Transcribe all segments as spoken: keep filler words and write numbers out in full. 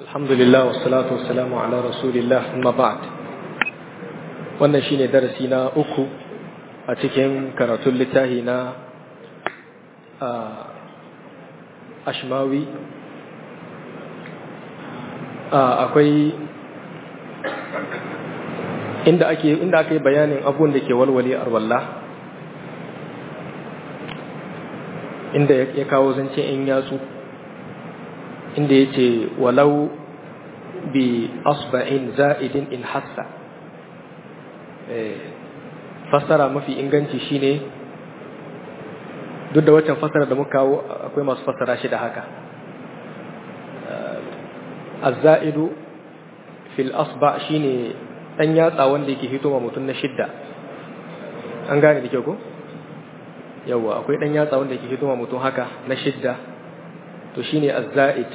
Alhamdulillah wassalatu wassalamu ala rasulillah amma ba'd. Wannan shine darasi na uku a cikin karatun littafi na Ashmawi. Akwai inda ake inda ake bayanin abun da ke walwale arwalla, inda ya kawo zance in yatsu, inda yace walau bi asba'in za'idin in hassa. eh fasara mafi inganci shine, duk da waccan fasara da muka kawo akwai masu fasara shi da haka, az-za'idu fil asba' shine dan yatsa wanda yake hitowa mutum na shidda. An gane da kyau ko? Yawa, akwai dan yatsa wanda yake hitowa mutum haka na shidda, to shine az-za'id.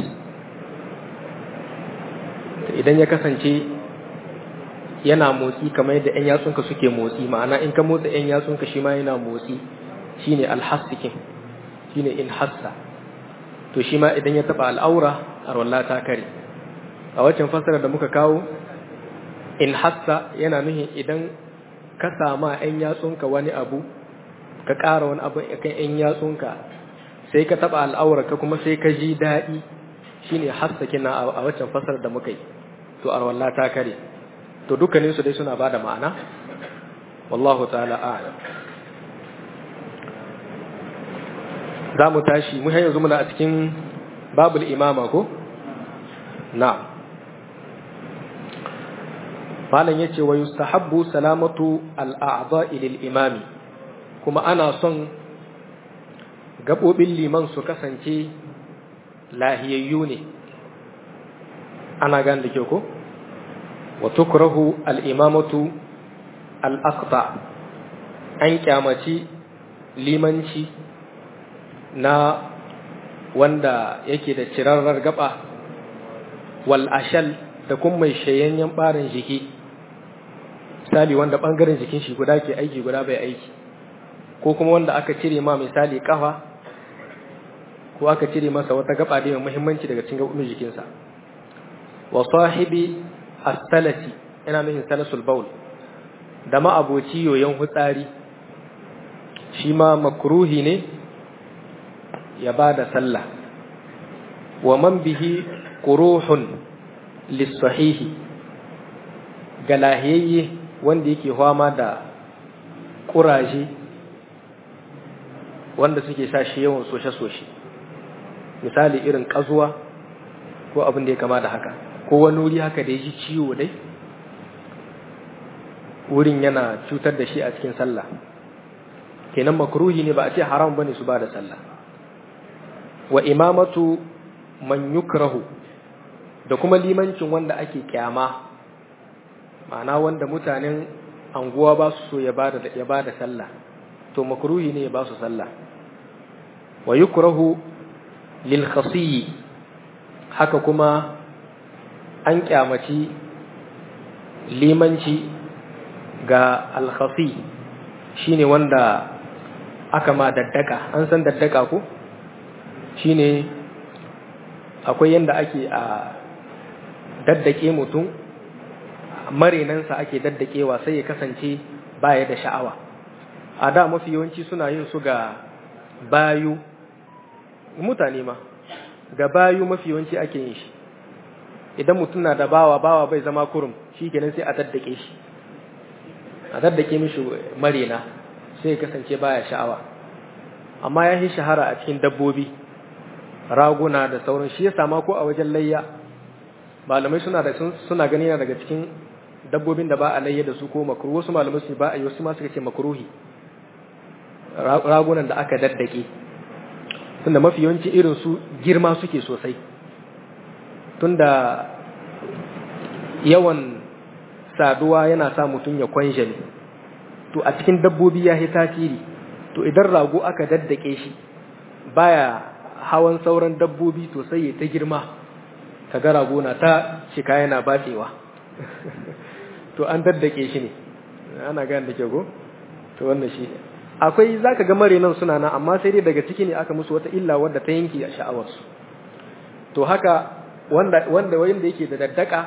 Idan ya kasance yana motsi kamar yadda ƴan yatsunka suke motsi, ma'ana in ka motsa ƴan yatsunka shi ma yana motsi, shine al-hassikin, shine in hassa. To shi ma idan ya taba al'aura arwalla ta kare. A waccan fasara da muka kawo, in hassa yana nuhin idan ka sama ƴan yatsunka wani abu, ka ƙara wani abu akan ƴan yatsunka, sai ka taba al'aura ka kuma sai ka ji daɗi, shine hassakin a waccan fasara da muka yi, to arwalla ta kare. To dukkanin su dai suna bada ma'ana, wallahu ta'ala a'lam. Za mu tashi mu yanzu muna a cikin babul imama ko? Na'am. Malam yace wa yustahabbu salamatu al-a'dha'i lil imami, kuma ana son gabobin liman su kasance lahiyayyu ne. Ana gane da kyau ko? Wa tukrahu al-imamatu al-aqta, an kyamaci limanci na wanda yake da cirarrar gaba, wal ashal da kuma mai shayayyen barin jiki, misali wanda bangaren jikin shi guda ke aiki guda bai aiki, ko kuma wanda aka cire ma misali kafa, ko aka cire masa wata gaba da mai muhimmanci daga cikin gabobin jikinsa. Wa sahibi as-salati, ina nufin salasul baul, da ma aboci yoyon hutsari, shi ma makruhi ne ya bada sallah. Wa man bihi quruhun lis-sahihi, ga lahiyayye wanda yake fama da kuraje wanda suke sa shi yawan soshe-soshe, misali irin kazuwa ko abin da ya kama da haka, ko wani wuri haka da ya ji ciwo dai, wurin yana cutar da shi a cikin sallah, kenan makruhi ne, ba a ce haram bane su ba da sallah. Wa imamatu man yukrahu, da kuma limancin wanda ake kyama, ma'ana wanda mutanen anguwa ba su so ya bada ya bada sallah, to makruhi ne ya ba su sallah. Wa yukrahu lil khasiy, haka kuma an kyamaci limanci ga al-khasi, shine wanda aka ma daddaka. An san daddaka ko? Shine akwai yanda ake a daddake mutum, marenansa ake daddakewa sai ya kasance baya da sha'awa. A da mafi yawanci suna yin su ga bayu, mutane ma ga bayu mafi yawanci ake yin shi. Idan mutum na da bawa, bawa bai zama kurum, shi kenan sai a daddake shi, a daddake mishi marena sai ya kasance baya sha'awa. Amma ya yi shahara a cikin dabbobi, raguna da sauran, shi ya sama ko a wajen layya malamai suna da suna gani yana daga cikin dabbobin da ba a layya da su ko makruh. Wasu malamai su ba a yi, wasu ma suka ce makruhi, ragunan da aka daddake, tunda mafi yawanci irin su girma suke sosai, tunda yawan saduwa yana sa mutum ya kwanjale, to a cikin dabbobi ya yi tasiri. To idan rago aka daddake shi baya hawan sauran dabbobi, to sai ya ta girma, kaga rago na ta shika yana batsewa to an daddake shi ne, ana gane da ke go. To wannan shi akwai, zaka ga marenan suna nan, amma sai dai daga ciki ne aka musu wata illa wadda ta yanki a sha'awarsu. To haka wanda wanda wanda yake da daddaka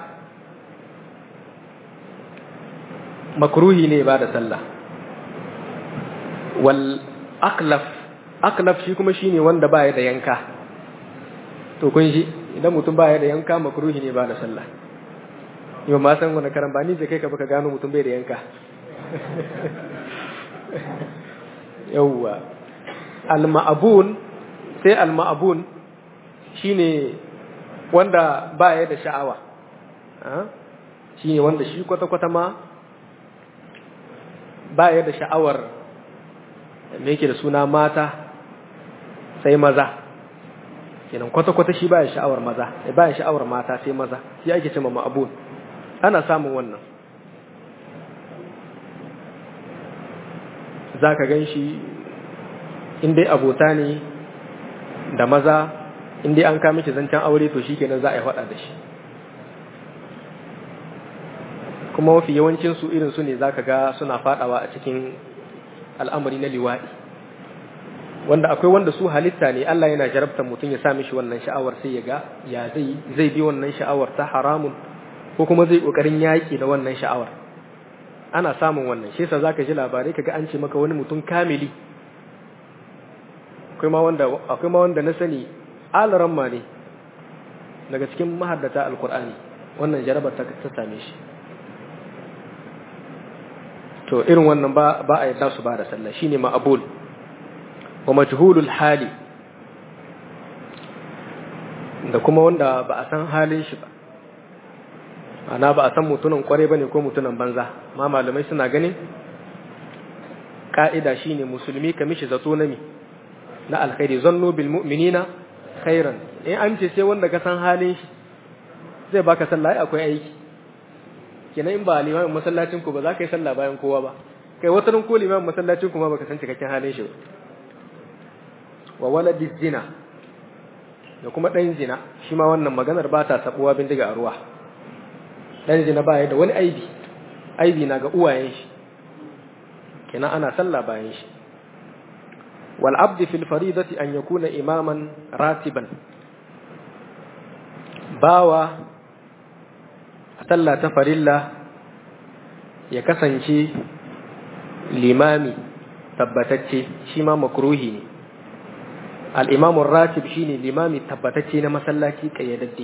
makruhi ne ba da sallah. Wal aklaf aklaf shi kuma shine wanda baya da yanka. To kun shi idan mutum baya da yanka makruhi ne ba da sallah. Yau ma san wani karambani zai kai ka baka gano mutum bai da yanka. Yawwa al-ma'bun sai al-ma'bun shine wanda baya da sha'awa. Ah shine wanda shi kwata kwata ma baya da sha'awar me yake da suna mata sai maza. Kenan kwata kwata shi baya sha'awar maza, baya sha'awar mata sai maza. Shi ake cewa ma'bun. Ana samun wannan. Za ka gan shi inda abota ne da maza, inda an kama shi zancen aure to shi kenan za a yi faɗa da shi. Kuma mafi yawancinsu irinsu ne za ka ga suna faɗawa a cikin al'amari na liwaɗi. Wanda akwai wanda su halitta ne Allah yana jarabtar mutum ya sa mishi wannan sha'awar sai ya ga ya zai zai bi wannan sha'awar ta haramun ko kuma zai ƙoƙarin yaƙi da wannan sha'awar. Ana samun wannan shi yasa zaka ji labarai kaga an ce maka wani mutum kamili akwai ma wanda akwai ma wanda na sani alaramma ne daga cikin mahaddata alqur'ani wannan jarabar ta ta same shi to irin wannan ba ba a yadda su ba da sallah shine ma'bul wa majhulul hali da kuma wanda ba a san halin shi ba ana ba a san mutunan kware bane ko mutunan banza ma malamai suna ganin ka'ida shine musulmi ka mishi zato na mi na alkhairi zannu bil mu'minina khairan in an ce sai wanda ka san halin shi zai baka sallah akwai aiki kenan in ba limamin masallacin ku ba za ka yi sallah bayan kowa ba kai wata ran ko limamin masallacin ku ma baka san cikakken halin shi ba wa waladi zina da kuma dan zina shi ma wannan maganar ba ta sabuwa bindiga a ruwa dan zina baya da wani aibi aibi na ga uwayen shi kenan ana sallah bayan shi wal abd fil faridati an yakuna imaman ratiban bawa sallah ta farilla ya kasance limami tabbatacce shi ma makruhi ne al imamur ratib shine limami tabbatacce na masallaci kayyadadde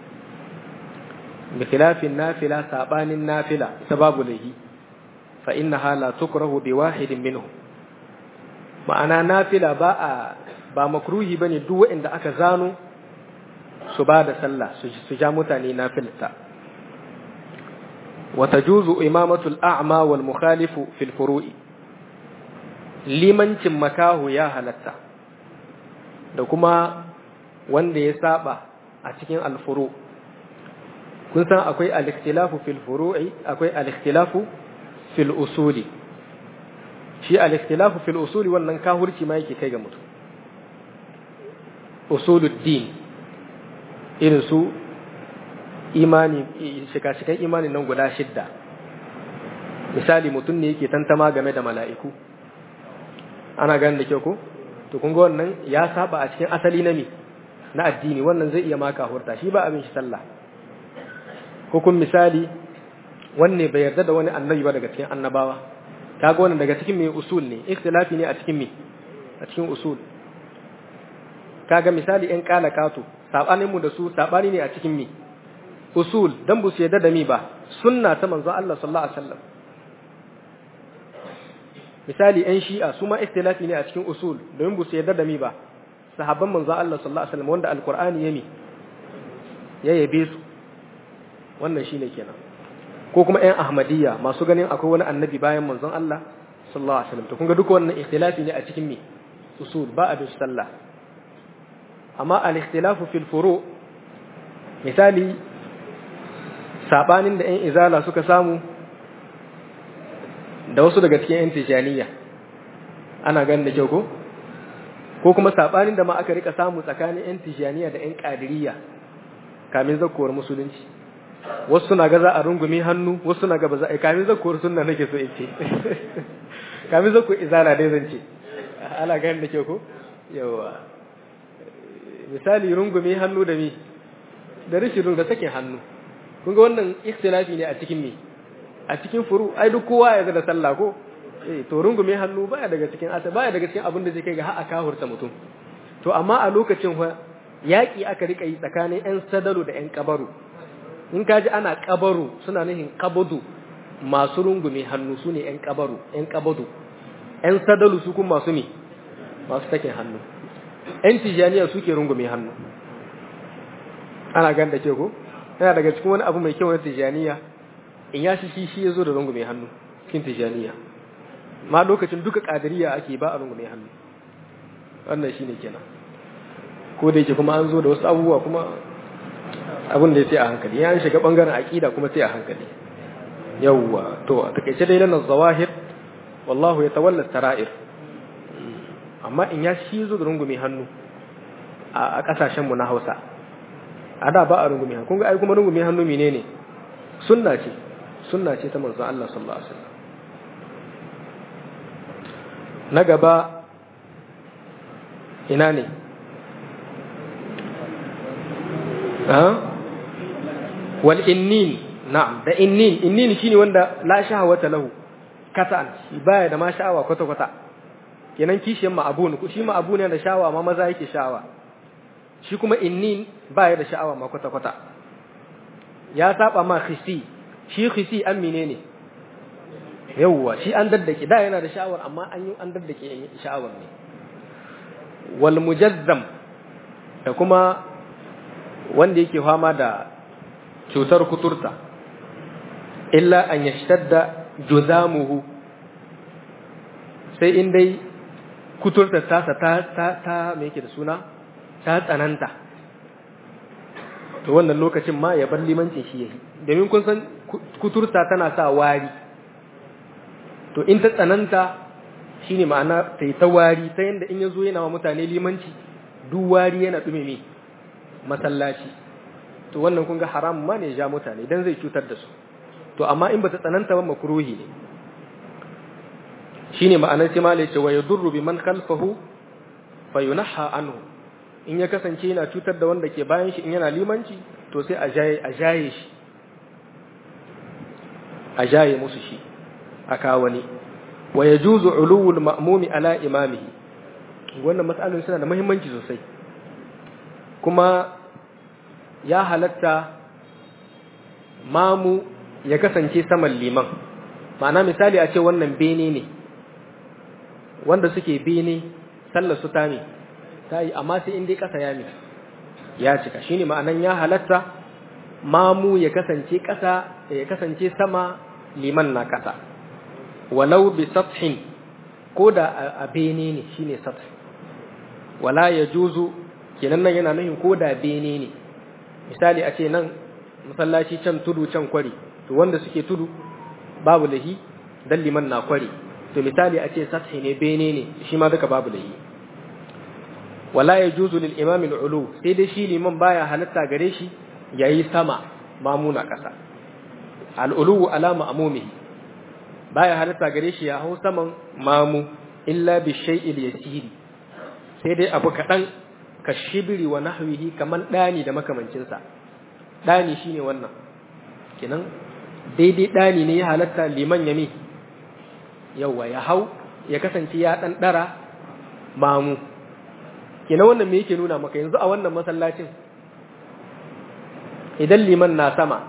بخلاف النافلة سابان النافلة سباب له فإنها لا تكره بواحد منهم معنى نافلة باء با مكروه بني دو عند أكزانو سباد سلا سجامتاني نافلة وتجوز إمامة الأعمى والمخالف في الفروع liman cin makahu ya halatta da kuma wanda ya saba a cikin alfuru kun san akwai al-ikhtilafu fil furu'i akwai al-ikhtilafu fil usuli shi al-ikhtilafu fil usuli wannan kahurci ma yake kai ga mutum usuluddin irin su imani shika-shikan imani nan guda shidda misali mutum ne yake tantama game da mala'iku ana ganin da kyau ko to kun ga wannan ya saba a cikin asali na mi na addini wannan zai iya maka hurta shi ba abin shi sallah hukun misali wanne bai yarda da wani annabi ba daga cikin annabawa kaga wannan daga cikin mai usul ne ikhtilafi ne a cikin mi a cikin usul kaga misali in kala kato sabanin mu da su sabani ne a cikin mi usul dan bu su yarda da mi ba sunna ta manzon Allah sallallahu alaihi wasallam misali ɗan shi'a su ma ikhtilafi ne a cikin usul domin bu su yarda da mi ba sahabban manzon Allah sallallahu alaihi wasallam wanda alqur'ani ya mi ya yabe su wannan shine kenan ko kuma ɗan ahmadiyya masu ganin akwai wani annabi bayan manzon Allah sallallahu alaihi wasallam to kun ga duka wannan ikhtilafi ne a cikin mi usul ba a bin sallah amma al-ikhtilafu fil furu misali sabanin da ɗan izala suka samu da wasu daga cikin ‘yan tijaniya ana ganin da kyau ko? Ko kuma saɓanin da ma aka rika samu tsakanin ‘yan tijaniya da ‘yan ƙadiriya kamin zakkowar musulunci. Wasu suna ga za a rungumi hannu, wasu suna ga ba za a yi kamin zakkowar sunna nake so in ce. Kamin zakkowar izala dai zan ce. Ana ganin da kyau ko? Yawa. Misali rungumi hannu da mi da rashin rungu da sakin hannu kun ga wannan ikhtilafi ne a cikin me a cikin furu ai duk kowa ya da sallah ko eh to rungu mai hannu baya daga cikin asa baya daga cikin abin da zai kai ga har aka hurta mutum to amma a lokacin fa yaki aka rika yi tsakanin ƴan sadalu da ƴan kabaru in kaji ana kabaru suna nufin kabudu masu rungume hannu su ne ƴan kabaru ƴan kabudu ƴan sadalu su kuma masu ne masu sakin hannu ƴan tijaniya suke rungume hannu ana gan da ke ko yana daga cikin wani abu mai kyau na tijaniya in ya shi shi ya zo da rungume hannu cikin tijaniya ma lokacin duka kadiriya ake ba a rungume hannu wannan shine kenan ko da yake kuma an zo da wasu abubuwa kuma abin da ya sai a hankali ya shiga bangaren aqida kuma sai a hankali yawwa to a takeice dai lana zawahir wallahu yatawalla sara'ir amma in ya shi zo da rungume hannu a kasashen mu na Hausa a da ba a rungume hannu kun ga ai kuma rungume hannu menene sunna ce sunna ce ta manzon Allah sallallahu alaihi wasallam na gaba ina ne ha wal innin na'am da innin innin shine wanda la shahawata lahu kata'an shi baya da ma sha'awa kwata kwata kenan kishiyan ma abu ne shi ma abu ne da sha'awa ma maza yake sha'awa shi kuma innin baya da sha'awa ma kwata kwata ya saba ma khisi shi khisi an menene yawwa shi an daddake da yana da sha'awar amma an yi an daddake sha'awar ne wal mujazzam da kuma wanda yake fama da cutar kuturta illa an yashtadda juzamuhu sai in dai kuturta tasa ta ta ta me yake da suna ta tsananta to wannan lokacin ma ya bar limancin shi yayi domin kun san kuturta tana sa wari to in ta tsananta shine ma'ana ta yi ta wari ta yanda in yazo yana wa mutane limanci duk wari yana dume me masallaci to wannan kun ga haram ma ne ja mutane dan zai cutar da su to amma in bata tsananta ba makruhi ne shine ma'anar sai malai ce wa yadurru biman khalfahu fayunaha anhu in ya kasance yana cutar da wanda ke bayan shi in yana limanci to sai a jaye a jaye shi a jaye musu shi aka wani wa yajuzu ulul ma'mumi ala imamihi wannan mas'alun suna da muhimmanci sosai kuma ya halatta mamu ya kasance saman liman ma'ana misali a ce wannan bene ne wanda suke bene sallar su ta ne ta yi amma sai in dai kasa ya mi ya cika shine ma'anan ya halatta mamu ya kasance kasa ya kasance sama liman na kasa walau bi sathin ko da a bene ne shine sath wala yajuzu kenan nan yana nufin ko da bene ne misali a ce nan masallaci can tudu can kwari to wanda suke tudu babu lahi dan liman na kwari to misali a ce sathi ne bene ne shi ma duka babu lahi wala yajuzu lil imam al ulu sai dai shi liman baya halatta gare shi yayi sama mamuna kasa al ulu ala ma'mumihi baya halatta gare shi ya hau saman mamu illa bi shay'il yasir sai dai abu kadan ka shibiri wa nahwihi kaman dani da makamancin sa dani shine wannan kenan daidai dani ne ya halatta liman yami yawa ya hau ya kasance ya dan dara mamu kenan wannan me yake nuna maka yanzu a wannan masallacin idan liman na sama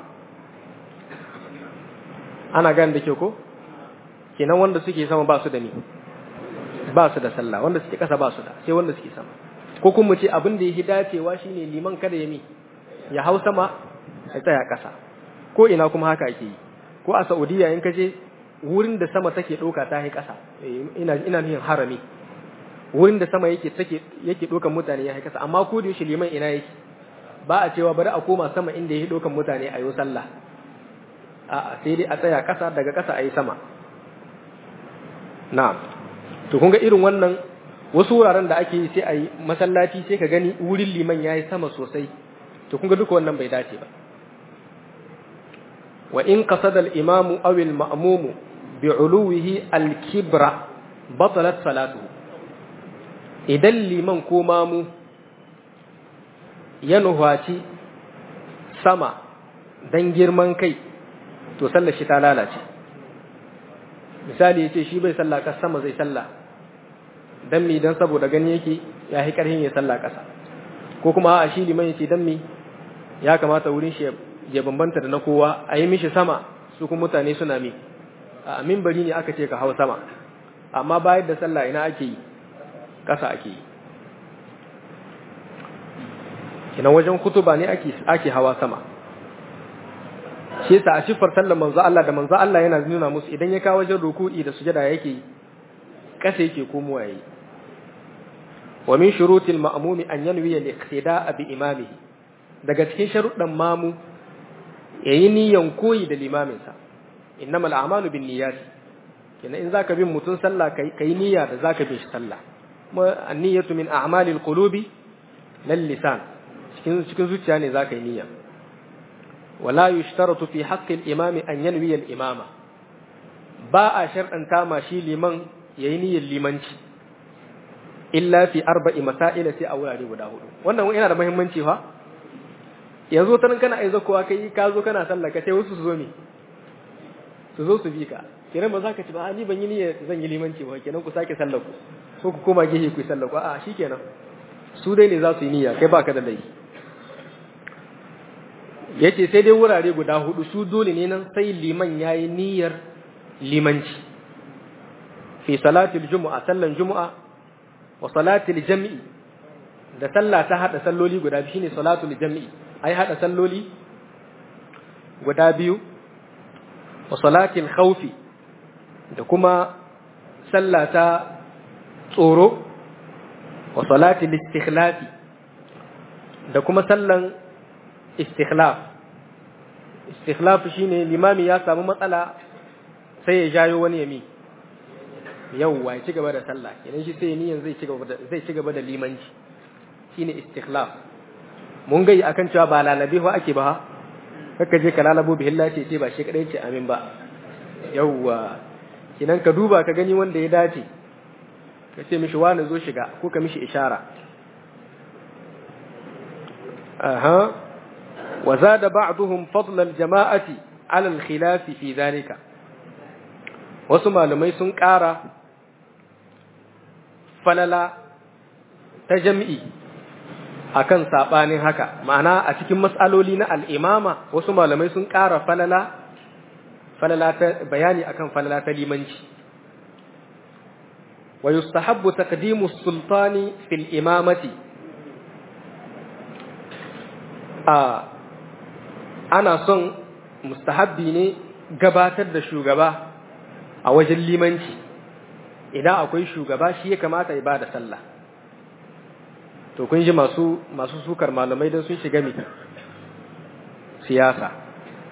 ana gan da ke ko kenan wanda suke sama ba su da ni ba su da sallah wanda suke kasa ba su da sai wanda suke sama ko kuma ce abin da yake dacewa shine liman kada ya mi ya hau sama ya tsaya kasa ko ina kuma haka ake yi ko a Saudiya in kaje wurin da sama take doka ta yi kasa ina ina nihin harami wurin da sama yake take yake dokan mutane ya yi kasa amma ko da yaushe liman ina yake ba a cewa bari a koma sama inda yake dokan mutane a yi sallah a'a sai dai a tsaya kasa daga kasa a yi sama na'am to kun ga irin wannan wasu wuraren da ake yi sai a yi masallaci sai ka gani wurin liman yayi sama sosai to kun ga duka wannan bai dace ba wa in qasada al-imam aw al-ma'mum bi 'uluwihi al-kibra batalat salatuhu idan liman ko mamu ya nuhaci sama dan girman kai to sallar shi ta lalace. Misali yace shi bai sallah kas sama zai sallah dan mi dan saboda gani yake ya yi karhin ya sallah kasa, ko kuma a shi liman yace dan mi ya kamata wurin shi ya bambanta da na kowa, a yi mishi sama su kuma mutane suna mi a minbari ne aka ce ka hau sama, amma bayan da sallah ina ake yi kasa ake yi. Kina wajen kutuba ne ake ake hawa sama. Shi yasa a shifar sallar manzo Allah da manzo Allah yana nuna musu idan ya kawo wajen ruku'i da sujada yake kasa yake komowa yayi. Wa min shurutil ma'mumi an yanwi al-iqtida'a bi imamihi, daga cikin sharuɗan mamu yayi niyyan koyi da limaminsa. Innamal a'malu binniyat. Kina in zaka bin mutun sallah kai kai niyya da zaka bin shi sallah. Kuma an-niyyatu min a'malil qulubi lal lisan. Cikin cikin zuciya ne zaka yi niyya. Wala yushtaratu fi haqqi al-imami an yanwi al-imama. Ba a shar'anta ma shi liman yayi niyyar limanci illa fi arba'i masail sai a wurare guda hudu. Wannan yana da muhimmanci fa. Yanzu tanan kana aiza kowa kai ka zo kana sallah ka sai wasu su zo ne su zo su bi ka, kenan ba za ka ci ba ni ban yi niyyar zan yi limanci ba, kenan ku sake sallar ku ko ku koma gehe ku yi sallar ku, a'a shikenan su dai ne za su yi niyya kai baka da laifi. Yace sai dai wurare guda hudu su dole ne nan sai liman yayi niyyar limanci. Fi salatil jumu'a, sallan jumu'a, wa salatil jam'i, da sallah ta hada salloli guda biyu shine salatul jam'i, ai hada salloli guda biyu, wa salatil khawfi, da kuma sallah ta tsoro, wa salatil istikhlafi, da kuma sallan istikhlaf. Istikhlaf shine limami ya samu matsala sai ya jayo wani yami yauwa ya ci gaba da sallah, idan shi sai niyan zai ci gaba da zai ci gaba da limanci, shine istikhlaf. Mun ga akan cewa ba lalabe ba ake ba, kaka je ka lalabo bihillah ce ce ba shi kadai ce amin ba, yauwa kinan ka duba ka gani wanda ya dace ka ce mishi wani zo shiga ko ka mishi ishara. aha wa zada ba'dhum fadl al-jama'ati 'ala al-khilaf fi dhalika. Wasu malamai sun ƙara falala ta jam'i akan sabanin haka, ma'ana a cikin mas'aloli na al-imama wasu malamai sun ƙara falala falala ta bayani akan falala ta limanci. Wa yustahabbu taqdimu as-sultani fil imamati, a ana son mustahabbi ne gabatar da shugaba a wajen limanci. Idan akwai shugaba shi ya kamata ya bada sallah. To kun ji masu masu sukar malamai dan sun shiga miki siyasa.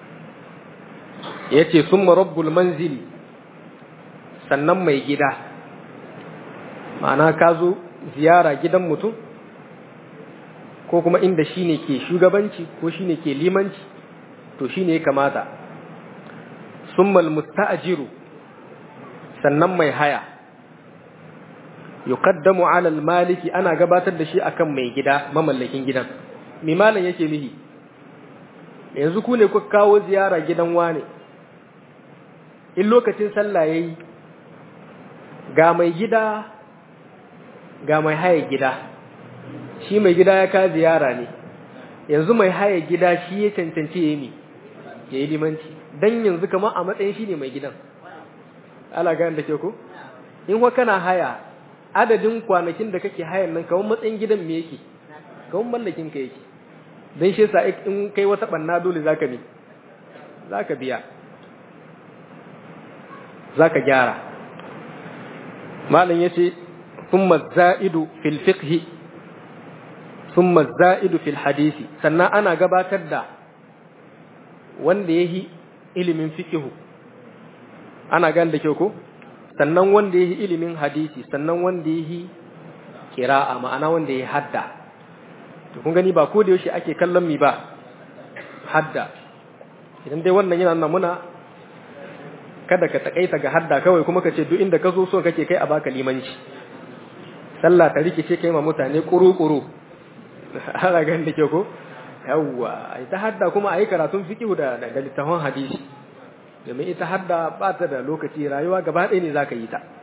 Yace summa rabbul manzili, sannan mai gida, ma'ana ka zo ziyara gidan mutum ko kuma inda shine ke shugabanci ko shine ke limanci, to shine ya kamata. Summal musta'jiru, sannan mai haya, yuqaddamu 'ala al-maliki, ana gabatar da shi akan mai gida mamallakin gidan. Me malan yake mihi? Yanzu ku ne kuka kawo ziyara gidan wane, in lokacin sallah yayi ga mai gida ga mai haya gida, shi mai gida ya ka ziyara ne, yanzu mai haya gida shi ya cancanci yayi mi yayi limanci, dan yanzu kamar a matsayin shi ne mai gidan. Ala ga da ke ko in wa kana haya, adadin kwanakin da kake hayan nan kamar matsayin gidan me yake, kamar mallakin ka yake, dan shi yasa in kai wata banna dole zaka bi zaka biya zaka gyara. Malam yace thumma zaidu fil fiqh thumma zaidu fil hadisi, sannan ana gabatar da wanda yahi ilimin fiqh, ana gan da kyau ko, sannan wanda yahi ilimin hadisi, sannan wanda yahi qira'a, ma'ana wanda yahi hadda. To kun gani ba ko da yaushe ake kallon mi ba hadda. Idan dai wannan yana nuna muna kada ka takaita ga hadda kawai kuma ka ce duk inda ka zo so kake kai a baka limanci, sallah ta rikice kai ma mutane kuru-kuru. Ana gan da kyau ko, yawwa ai ta hadda kuma ai karatun fiqh da da littafin hadisi domin ita hadda ba ta da lokaci rayuwa gaba ɗaya ne zaka yi ta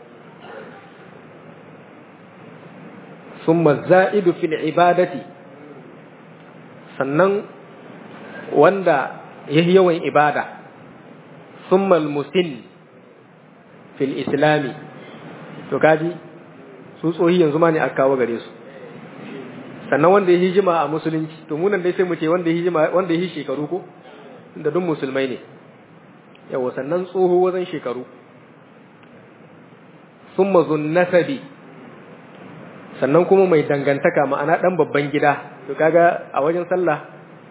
summa za'idu fil ibadati sannan wanda yayi yawan ibada summa al musin fil islami to kaji su tsohi yanzu ma ne aka kawo gare su sannan wanda ya hijima a musulunci to munan dai sai mu ce wanda ya hijima wanda ya yi shekaru ko da duk musulmai ne yawa sannan tsoho wajen shekaru summa zunnasabi sannan kuma mai dangantaka ma'ana dan babban gida to kaga a wajen sallah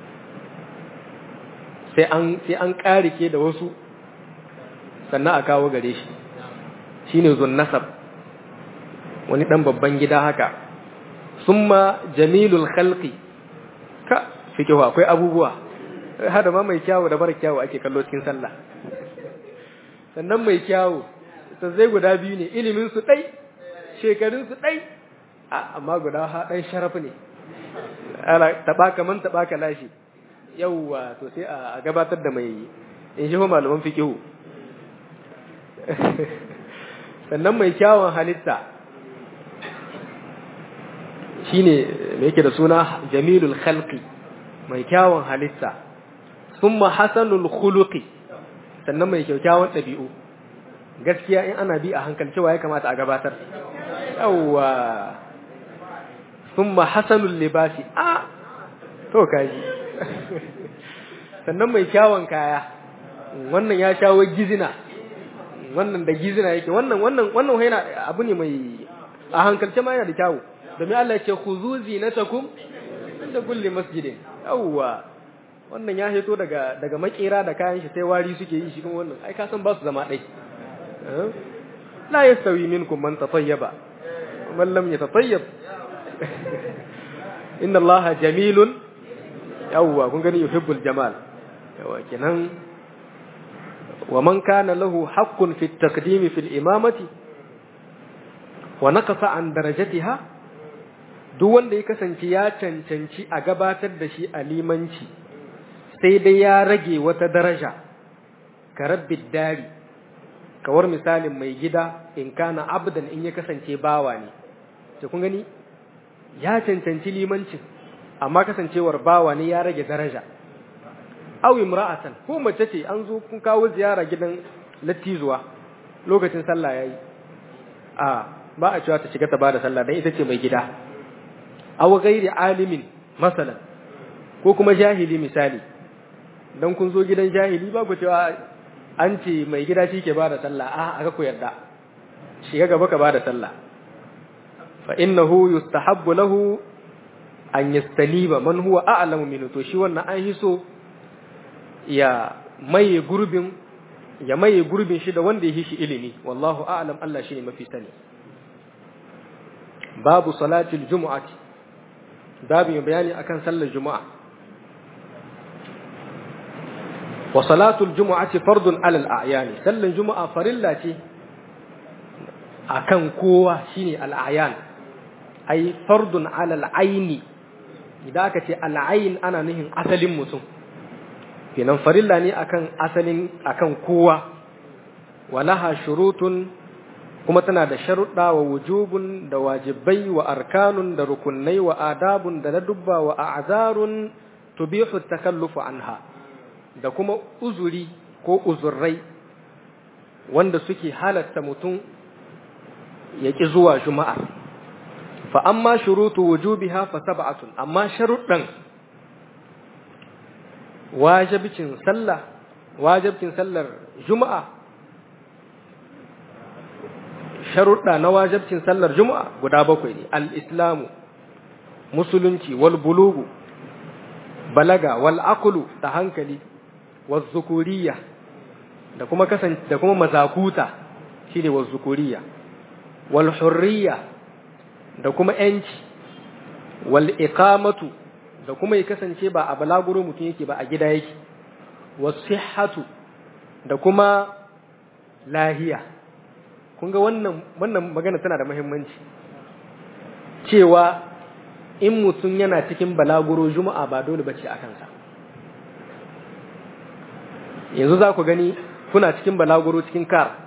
sai an sai an karike da wasu sannan a kawo gare shi shine zunnasab wani dan babban gida haka summa jamilul khalqi ka fikihu akwai abubuwa hada ma mai kyawu da bar kyawu ake kallo cikin sallah sannan mai kyawu to zai guda biyu ne ilimin su dai shekarun su dai amma guda ha dan sharaf ne ala taba kaman taba ka lashi yawa to sai a gabatar da mai in shi malaman fikihu sannan mai kyawun halitta shine me yake da suna jamilul khalqi mai kyawun halitta thumma hasanul khuluqi sannan mai kyakkyawan dabi'u gaskiya in ana bi a hankalcewa ya kamata a gabatar yawa thumma hasanul libasi a to kaji sannan mai kyawun kaya wannan ya shawo gizina wannan da gizina yake wannan wannan wannan yana abu ne mai a hankalce ma yana da kyawu domin Allah ya ce khuzu zinatakum inda kulli masjidin yawa wannan ya hito daga daga makera da kayan shi sai wari suke yi shi kuma wannan ai ka san ba su zama dai la yastawi minkum man tatayyaba man lam yatatayyab inna Allaha jamilun yawa kun gani yuhibbul jamal yawa kenan wa man kana lahu haqqun fi at-taqdim fi al-imamati wa naqasa an darajatiha duk wanda ya kasance ya cancanci a gabatar da shi a limanci sai dai ya rage wata daraja ka rabbid dari kawar misalin mai gida in kana abdan in ya kasance bawa ne to kun gani ya cancanci limancin amma kasancewar bawa ne ya rage daraja aw imra'atan ko mace ce an zo kun kawo ziyara gidan lattizuwa lokacin sallah yayi a ba a cewa ta shiga ta bada sallah dan ita ce mai gida aw ghairi alimin masalan ko kuma jahili misali dan kun zo gidan jahili ba ku cewa an ce mai gida shi ke bada sallah a aka ku yarda shiga gaba ka bada sallah fa innahu yustahabbu lahu an yastaliba man huwa a'lamu minhu to shi wannan an hiso ya maye gurbin ya maye gurbin shi da wanda ya shi ilimi wallahu a'lam Allah shine mafi sani babu salatul jumu'ati babu bayani akan sallar juma'a wa salatul jumu'ati fardun 'ala al-a'yan sallar juma'a farilla ce akan kowa shine al-a'yan ai fardun 'ala al-'aini idan aka ce al-'ain ana nihin asalin mutum kenan farilla ne akan asalin akan kowa walaha shurutun kuma tana da sharuɗa wa wujubun da wajibai wa arkanun da rukunnai wa adabun da ladubba wa a'zarun tubihu takallufu anha da kuma uzuri ko uzurrai wanda suke halatta mutum ya ki zuwa juma'a fa amma shurutu wujubiha fa sab'atun amma sharuɗan wajibcin sallah wajibcin sallar juma'a sharuɗa na wajibcin sallar juma'a guda bakwai ne al-islamu musulunci wal bulugu balaga wal aqlu da hankali wal zukuriya da kuma kasance da kuma mazakuta shine wal zukuriya wal hurriya da kuma yanci wal iqamatu da kuma ya kasance ba a balaguro mutum yake ba a gida yake wasihhatu da kuma lahiya kun ga wannan wannan magana tana da muhimmanci cewa in mutum yana cikin balaguro juma'a ba dole bace a kansa. Yanzu za ku gani kuna cikin balaguro cikin kar,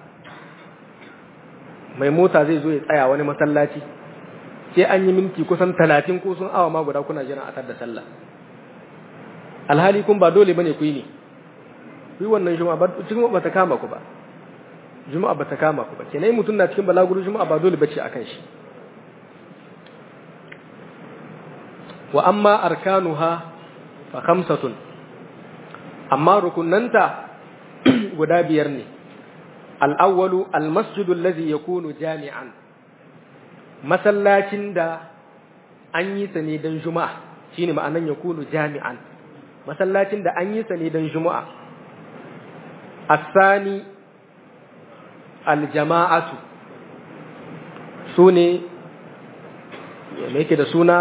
mai mota zai zo ya tsaya wani masallaci sai an yi minti kusan talatin ko sun awa ma guda kuna jiran a tar da sallah, alhali kun ba dole bane ku yi ne ku yi wannan juma'a ba, juma'a ba ta kama ku ba, juma'a ba ta kama ku ba, kenan mutum na cikin balaguro juma'a ba dole bace akan shi. wa amma arkanuha fa khamsatun, amma rukunanta guda biyar ne. al-awwalu al-masjidu alladhi yakunu jami'an, masallacin da an yi sa ne dan juma'a, shine ma'anan yakunu jami'an, masallacin da an yi sa ne dan juma'a. as-sani al-jama'atu, sune me yake da suna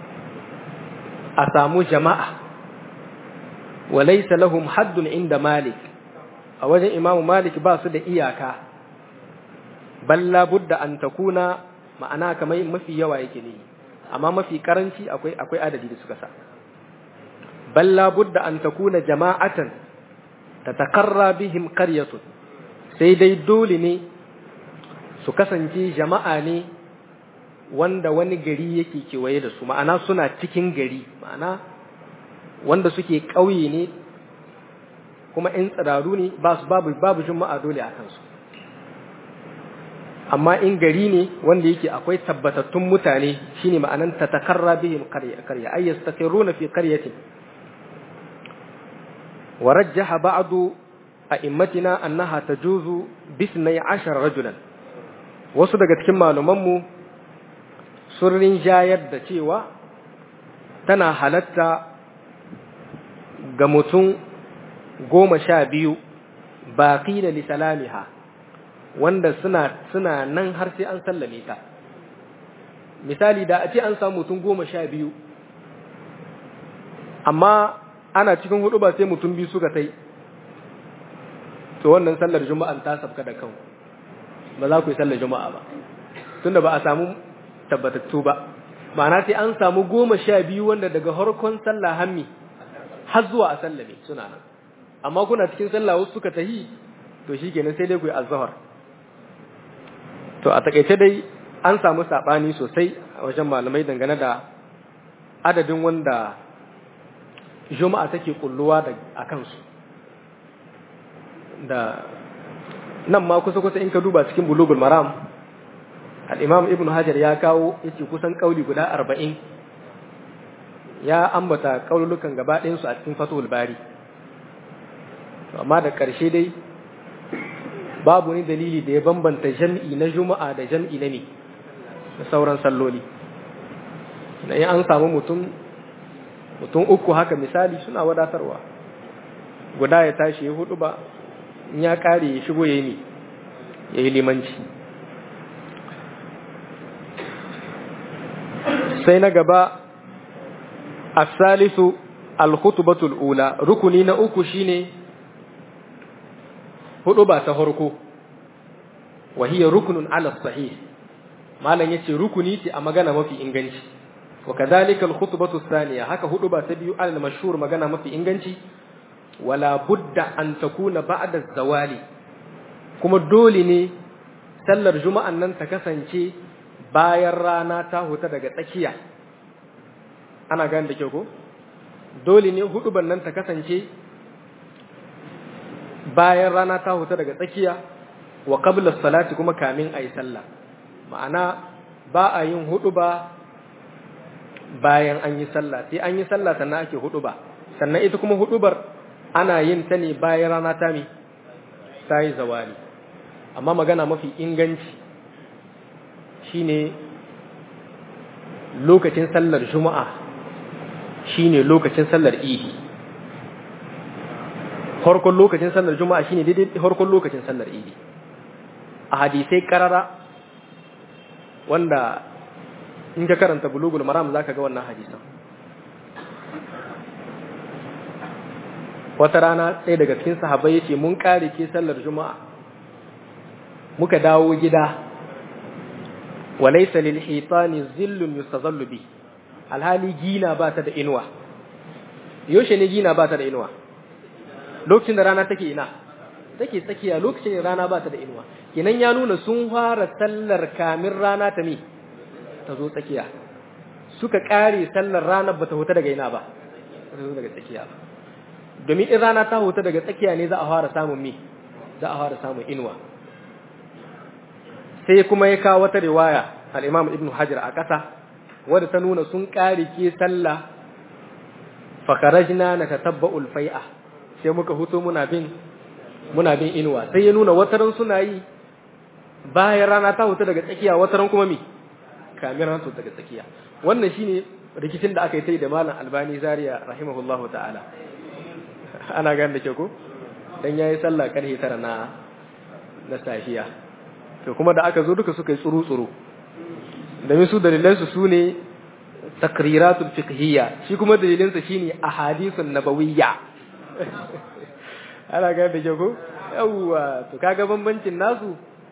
a samu jama'a. wa laysa lahum haddun inda Malik, a wajen Imam Malik ba su da iyaka, balla budda an takuna, ma'ana kamar mafi yawa yake ne, amma mafi karanci akwai akwai adadi da suka sa. balla budda an takuna jama'atan tataqarra bihim qaryatun, sai dai dole ne su kasance jama'a ne wanda wani gari yake kewaye da su, ma'ana suna cikin gari, ma'ana wanda suke ƙauye ne kuma in tsiraru ne, ba su babu babu juma'a dole a kansu. amma in gari ne wanda yake akwai tabbatattun mutane, shine ma'anan tatakarra bihim qarya qarya ay yastaqirruna fi qaryatin. wa rajjaha ba'du a'immatina annaha tajuzu bi ithnay ashara rajulan, wasu daga cikin malumanmu sun rinjayar da cewa tana halatta ga mutum goma sha biyu baƙi da lisalamiha, wanda suna suna nan har sai an sallame ta. Misali, da a ce an samu mutum goma sha biyu amma ana cikin hudu ba sai mutum biyu suka tai, to wannan sallar juma'an ta sabka da kanku, ba za ku yi sallar juma'a ba, tunda ba a samu tabbatattu ba. Ma'ana sai an samu goma sha biyu wanda daga harkon sallah hammi har zuwa a sallame suna nan, amma kuna cikin sallah wasu suka tahi, to shikenan sai dai ku yi azhar. To a takaice dai an samu sabani sosai a wajen malamai dangane da adadin wanda juma'a take kulluwa da akan su. Da nan ma kusa kusa in ka duba cikin bulugul maram, al-imam ibn hajar ya kawo yace kusan kauli guda arba'in, ya ambata kaulukan gaba ɗayan su a cikin fathul bari. Amma da ƙarshe dai babu ni dalili da ya bambanta jam'i na juma'a da jam'i na ne da sauran salloli. Na in an samu mutum mutum uku haka misali suna wadatarwa, guda ya tashi ya hudu ba, in ya kare ya shigo ya yi ne ya yi limanci. sai na gaba as-salisu al-khutbatul ula, rukuni na uku shine huduba ta farko, wa hiya ruknun ala sahih, malan yace rukuni ce a magana mafi inganci. wa kadhalika al-khutbatu thaniya, haka huduba ta biyu al mashhur magana mafi inganci, wala budda an takuna ba'da az-zawali, kuma dole ne sallar juma'an nan ta kasance bayan rana ta huta daga tsakiya. Ana gane da kyau ko? Dole ne huduban nan ta kasance bayan rana ta huta daga tsakiya, wa qabla salati, kuma kamin ayi sallah. Ma'ana ba a yin huduba bayan an yi sallah, sai an yi sallah sannan ake huduba. Sannan ita kuma hudubar ana yin ta ne bayan rana ta mi ta yi zawali. Amma magana mafi inganci shine lokacin sallar juma'a shine lokacin sallar idi. Farkon lokacin sallar juma'a shine daidai farkon lokacin sallar idi. A hadisai karara wanda in ka karanta bulugul maram zaka ga wannan hadisan. Wata rana ɗaya daga cikin sahabbai yace mun kare ke sallar juma'a, muka dawo gida, walaysa lil hitani zillun yustazallu bi, alhali gina ba ta da inuwa. Yaushe ne gina ba ta da inuwa? Lokacin da rana take ina? Take tsakiya, lokacin da rana ba ta da inuwa. Kenan ya nuna sun fara sallar kamin rana ta mi ta zo tsakiya. Suka kare sallar rana ba ta huta daga ina ba, ba ta zo daga tsakiya ba. Domin in rana ta huta daga tsakiya ne za a fara samun mi, za a fara samun inuwa. Sai kuma ya kawo wata riwaya al-Imam Ibn Hajar a ƙasa wadda ta nuna sun kare ke sallah fa kharajna natatabba'ul fai'a, sai muka huto muna bin muna bin inuwa. Sai ya nuna wataran suna yi bayan rana ta huta daga tsakiya, wataran kuma mi kamin rana ta daga tsakiya. Wannan shine rikicin da aka yi tai da Malam Albani Zaria rahimahullahu ta'ala. Ana gane da ke ko dan yayi sallah karhe tara na na safiya, to kuma da aka zo duka suka yi tsuru tsuru da su dalilan su sune takriratul fiqhiyya, shi kuma dalilin sa shine ahadithun nabawiyya. Ana gane da ke ko yawa, to kaga bambancin nasu,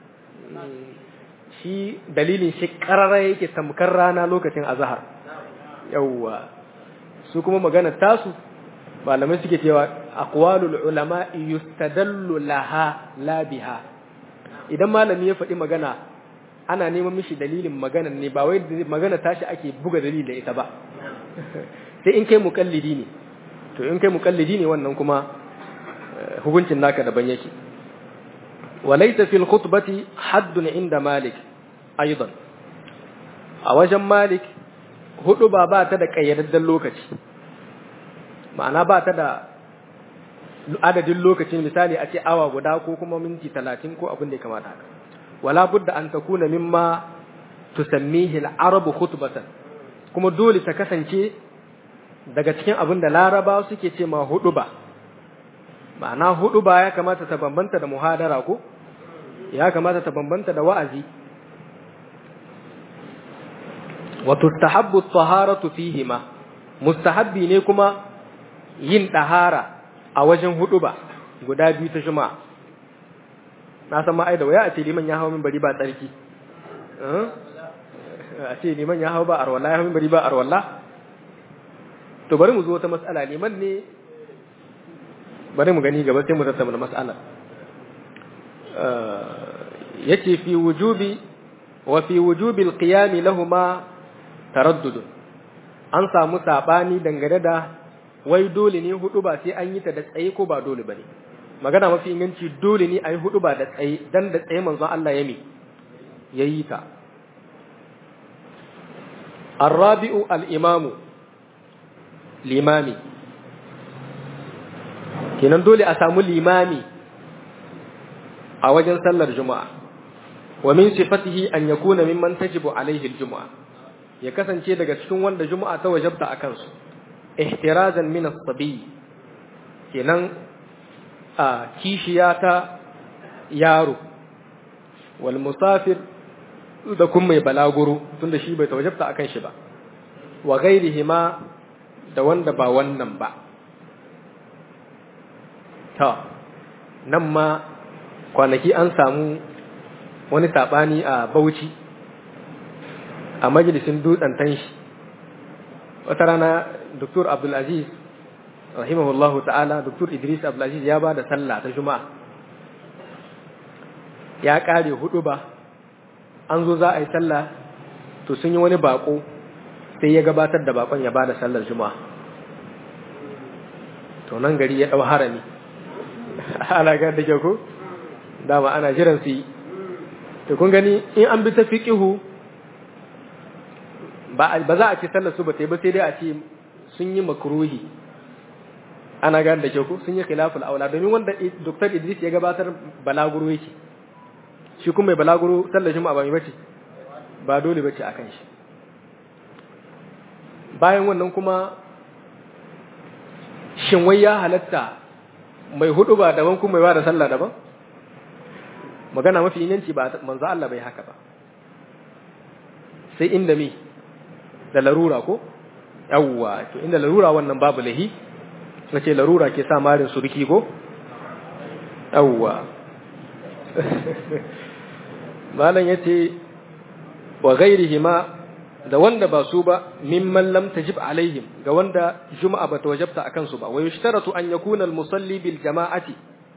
shi dalilin shi karara yake tamkar rana lokacin azhar. Yawa su kuma magana tasu malamai suke cewa aqwalul ulama yustadallu laha la biha. Idan malami ya faɗi magana ana neman mishi dalilin magana ne, ba wai magana tashi ake buga dalili da ita ba. Sai in kai muqallidi ne, to in kai muqallidi ne wannan kuma hukuncin naka daban yake. Walaysa fil khutbati haddun inda Malik aidan, a wajen Malik hudu ba ba ta da kayyadadden lokaci, ma'ana ba ta da adadin lokacin, misali a ce awa guda ko kuma minti talatin ko abin da ya kamata haka. Wala budda an takuna mimma tusammihi al-arabu khutbatan, kuma dole ta kasance daga cikin abin da Laraba suke ce ma hudu ba. Ma'ana hudu ba ya kamata ta bambanta da muhadara ko ya kamata ta bambanta da wa'azi. Wa tustahabbu at-taharatu fihima, mustahabbi ne kuma yin ɗahara a wajen hudu ba guda biyu ta juma'a. Na san ma'ai da waya a ce liman ya hau min bari ba tsarki, a ce liman ya hau ba arwallah, ya hau min bari ba arwallah. To bari mu zo wata mas'ala, liman ne, bari mu gani gaba sai mu tattauna mas'ala. Yace fi wujubi wa fi wujubi al-qiyam lahumma taraddud, an samu sabani dangane da wai dole ne hudu ba sai an yi ta da tsaye ko ba dole bane. Magana mafi inganci dole ne a yi hudu ba da tsaye, dan da tsaye manzon Allah ya mi yayi ta. Ar-rabi'u al-imamu, limami, kenan dole a samu limami a wajen sallar juma'a. Wa min sifatihi an yakuna mimman tajibu alaihi al-jumu'a, ya kasance daga cikin wanda juma'a ta wajabta akan su, ihtirazan min as-sabi, kenan a kishiya ta yaro, wal musafir da kuma mai balaguro tunda shi bai tawajabta akan shi ba, wa ghairihima da wanda ba wannan ba. ta nan ma kwanaki an samu wani sabani a Bauchi a majalisin dutsen tanshi. Wata rana Doktor Abdul Aziz rahimahullahu ta'ala, Doktor Idris Abdul Aziz ya ba da sallah ta Juma'a, ya kare hudu ba, an zo za a yi sallah, to sun yi wani bako sai ya gabatar da bakon ya ba da sallar Juma'a. To nan gari ya dau harami, ana ga da ko dama ana jiran su yi. To kun gani in an bi ta fiqihu ba ba za a ce sallar su ba ta yi ba, sai dai a ce sun yi makruhi. Ana ga da ko sun yi khilaful aula, domin wanda Doktor Idris ya gabatar balaguro yake, shi kuma mai balaguro sallar Juma'a ba mai bace, ba dole bace akan shi. Bayan wannan kuma shin wai ya halatta mai hudu ba daban kuma mai ba da sallah daban? Magana mafi inganci ba manzo Allah bai haka ba, sai inda mi da larura ko yawwa. To inda larura wannan babu lahi, nace larura ke sa marin surki ko yawwa. Malam yace wa ghairihima da wanda ba su ba mimman lam tajib alaihim ga wanda juma'a bata wajabta akan su ba wa yushtaratu an yakuna al-musalli bil jama'ati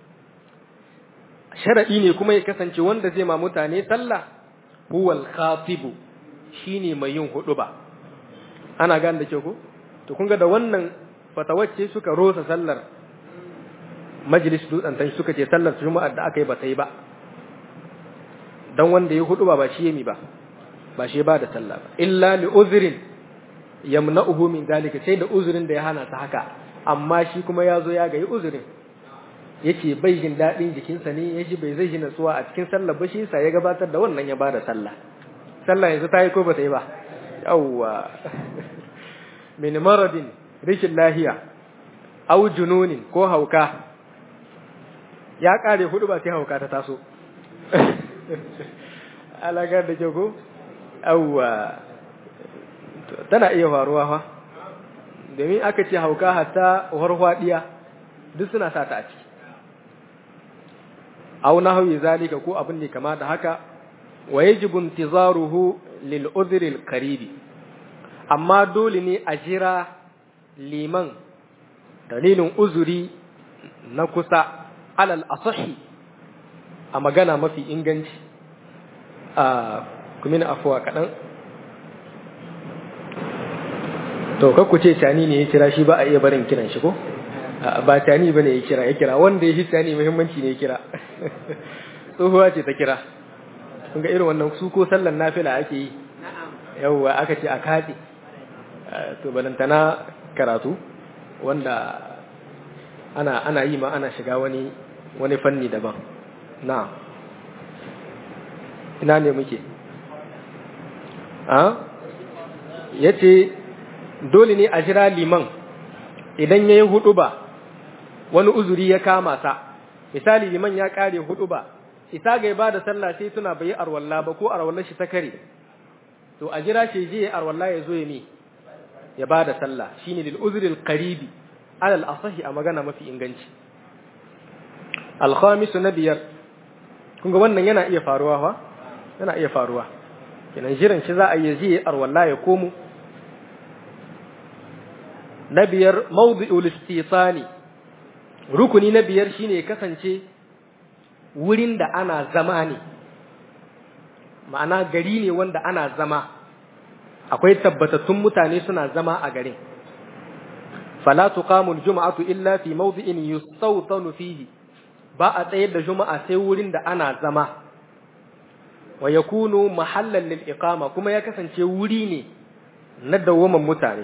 sharadi ne kuma ya kasance wanda zai ma mutane sallah huwa al-khatib shine mai yin huduba ana gane da ke ko to kun ga da wannan fatawacce suka rosa sallar majlis dutsen tan suka ce sallar juma'a da aka yi ba ta yi ba dan wanda ya huduba ba shi yemi ba ba shi ba da sallah ba illa li uzrin yamna'uhu min zalika sai da uzrin da ya hana ta haka amma shi kuma ya zo ya ga uzrin yace bai jin dadin jikinsa ne yaji bai zai ji natsuwa a cikin sallar ba shi sa ya gabatar da wannan ya bada sallah sallah yanzu ta yi ko ba ta yi ba yawwa min maradin rishin lahiya aw jununin ko hauka ya kare hudu ba sai hauka ta taso alagar da ke ko awwa tana iya faruwa fa domin aka ce hauka hatta warwadiya duk suna sa ta a ciki aw nahwi zalika ko abin ne kama da haka wa yajibu intizaruhu lil udhri al qaribi amma dole ne a jira liman dalilin uzuri na kusa alal asahi a magana mafi inganci a kuma afuwa kaɗan to kakku ce tani ne ya kira shi ba a iya barin kiran shi ko ba tani ba ne ya kira ya kira wanda ya shi tani muhimmanci ne ya kira tsohuwa ce ta kira kun ga irin wannan su ko sallan nafila ake yi yawwa aka ce a katse to balantana karatu wanda ana ana yi ma ana shiga wani wani fanni daban na ina ne muke a yace dole ne a jira liman idan yayi huduba wani uzuri ya kama sa misali liman ya kare huduba isa ga ba da sallah sai tuna bai arwalla ba ko arwallar shi ta kare to a jira shi je arwalla ya zo ya mi ya ba da sallah shine lil uzri al qaribi ala al asahi a magana mafi inganci al khamis nabiyar kun ga wannan yana iya faruwa fa yana iya faruwa kenan jiran shi za a yi je arwalla ya komo nabiyar mawdi'ul istitani rukuni na biyar shine kasance wurin da ana zama ne ma'ana gari ne wanda ana zama akwai tabbatattun mutane suna zama a garin fala tuqamu aljum'atu illa fi mawdi'in yustawtanu fihi ba a tsayar da juma'a sai wurin da ana zama wa yakunu mahallan lil iqama kuma ya kasance wuri ne na dawaman mutane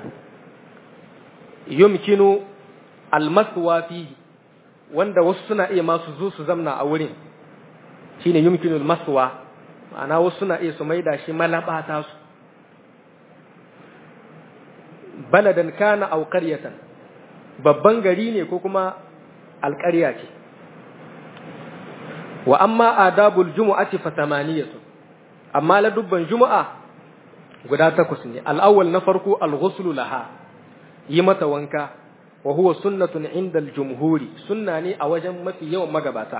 yumkinu almaswa fihi wanda wasu suna iya masu zo su zamna a wurin shine yumkinu almaswa ma'ana wasu suna iya su maida shi malabata su baladan kana aw qaryatan babban gari ne ko kuma alƙarya ce wa amma adabul jumu'ati fa thamaniyatu amma la dubban jumu'a guda takwas ne al-awwal na farko al-ghuslu laha yi mata wanka wa huwa sunnatun inda al-jumhuri sunna ne a wajen mafi yawan magabata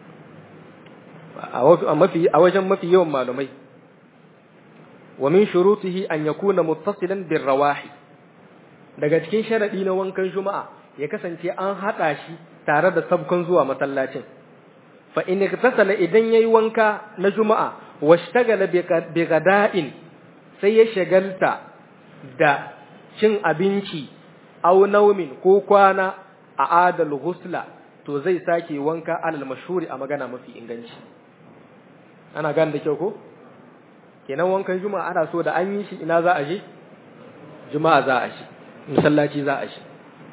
a mafi a wajen mafi yawan malumai wa min shurutihi an yakuna muttasilan bir rawahi daga cikin sharadi na wankan juma'a ya kasance an hada shi tare da sabkon zuwa masallacin fa in iktasala idan yayi wanka na juma'a washtagala bi gada'in sai ya shagalta da cin abinci aw naumin ko kwana a adal ghusla to zai sake wanka alal mashhuri a magana mafi inganci ana gane da kyau ko kenan wankan juma'a ana so da an yi shi ina za a je juma'a za a shi masallaci za a shi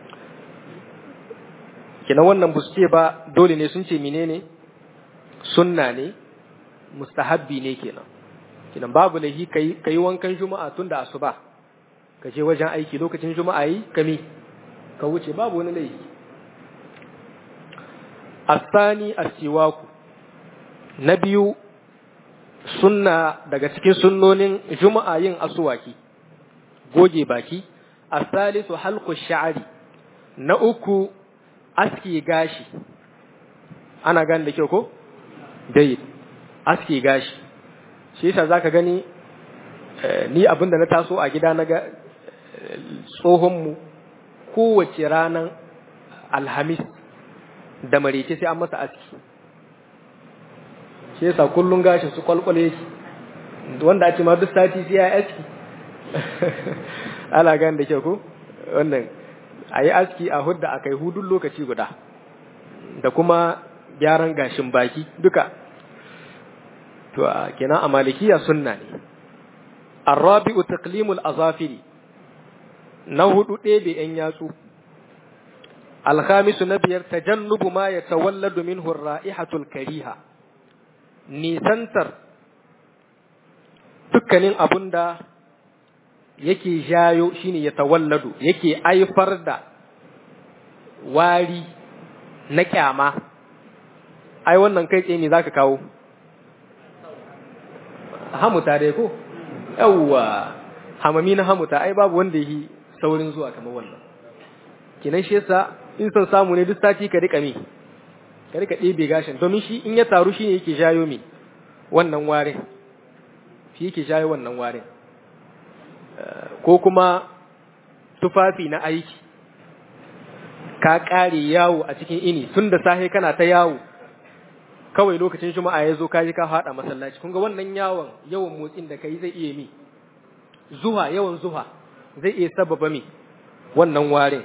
kenan wannan bu ce ba dole ne sun ce menene sunna ne mustahabbi ne kenan kenan babu lahi kai kai wankan juma'a tun da asuba ka je wajen aiki lokacin juma'a yi kami ka wuce babu wani laifi asani asiwaku na biyu sunna daga cikin sunnonin juma'a yin asuwaki goge baki asalisu halqu sha'ri na uku aski gashi ana gani da kyau ko dai aski gashi shi yasa zaka gani ni abinda na taso a gida na ga tsohonmu kowace ranar alhamis da marece sai an masa aski shi yasa kullun gashin su kwalkwale shi wanda a ce ma duk sati sai ya aski ala gan da ke ko wannan a yi aski a hudda a kai hudun lokaci guda da kuma gyaran gashin baki duka to kenan a malikiya sunna ne arrabi'u taqlimul azafiri na hudu ɗebe yan yatsu alkhamisu na biyar tajannubu ma yatawalladu minhu ar-ra'ihatul kariha nisantar dukkanin abunda yake jayo shine yatawalladu yake aifar da wari na kyama ai wannan kai tsaye ne zaka kawo hamuta dai ko yawwa hamami na hamuta ai babu wanda yi saurin zuwa kamar wannan kinan shi yasa in san samu ne duk sati ka rika mi ka rika ɗebe gashin domin shi in ya taru shi ne yake jayo mi wannan warin shi yake jayo wannan warin ko kuma tufafi na aiki ka kare yawo a cikin ini tun da sahe kana ta yawo kawai lokacin juma'a ya zo ka ji ka haɗa masallaci kun ga wannan yawon yawan motsin da kai zai iya mi zuha yawan zuha zai iya sababa mi wannan warin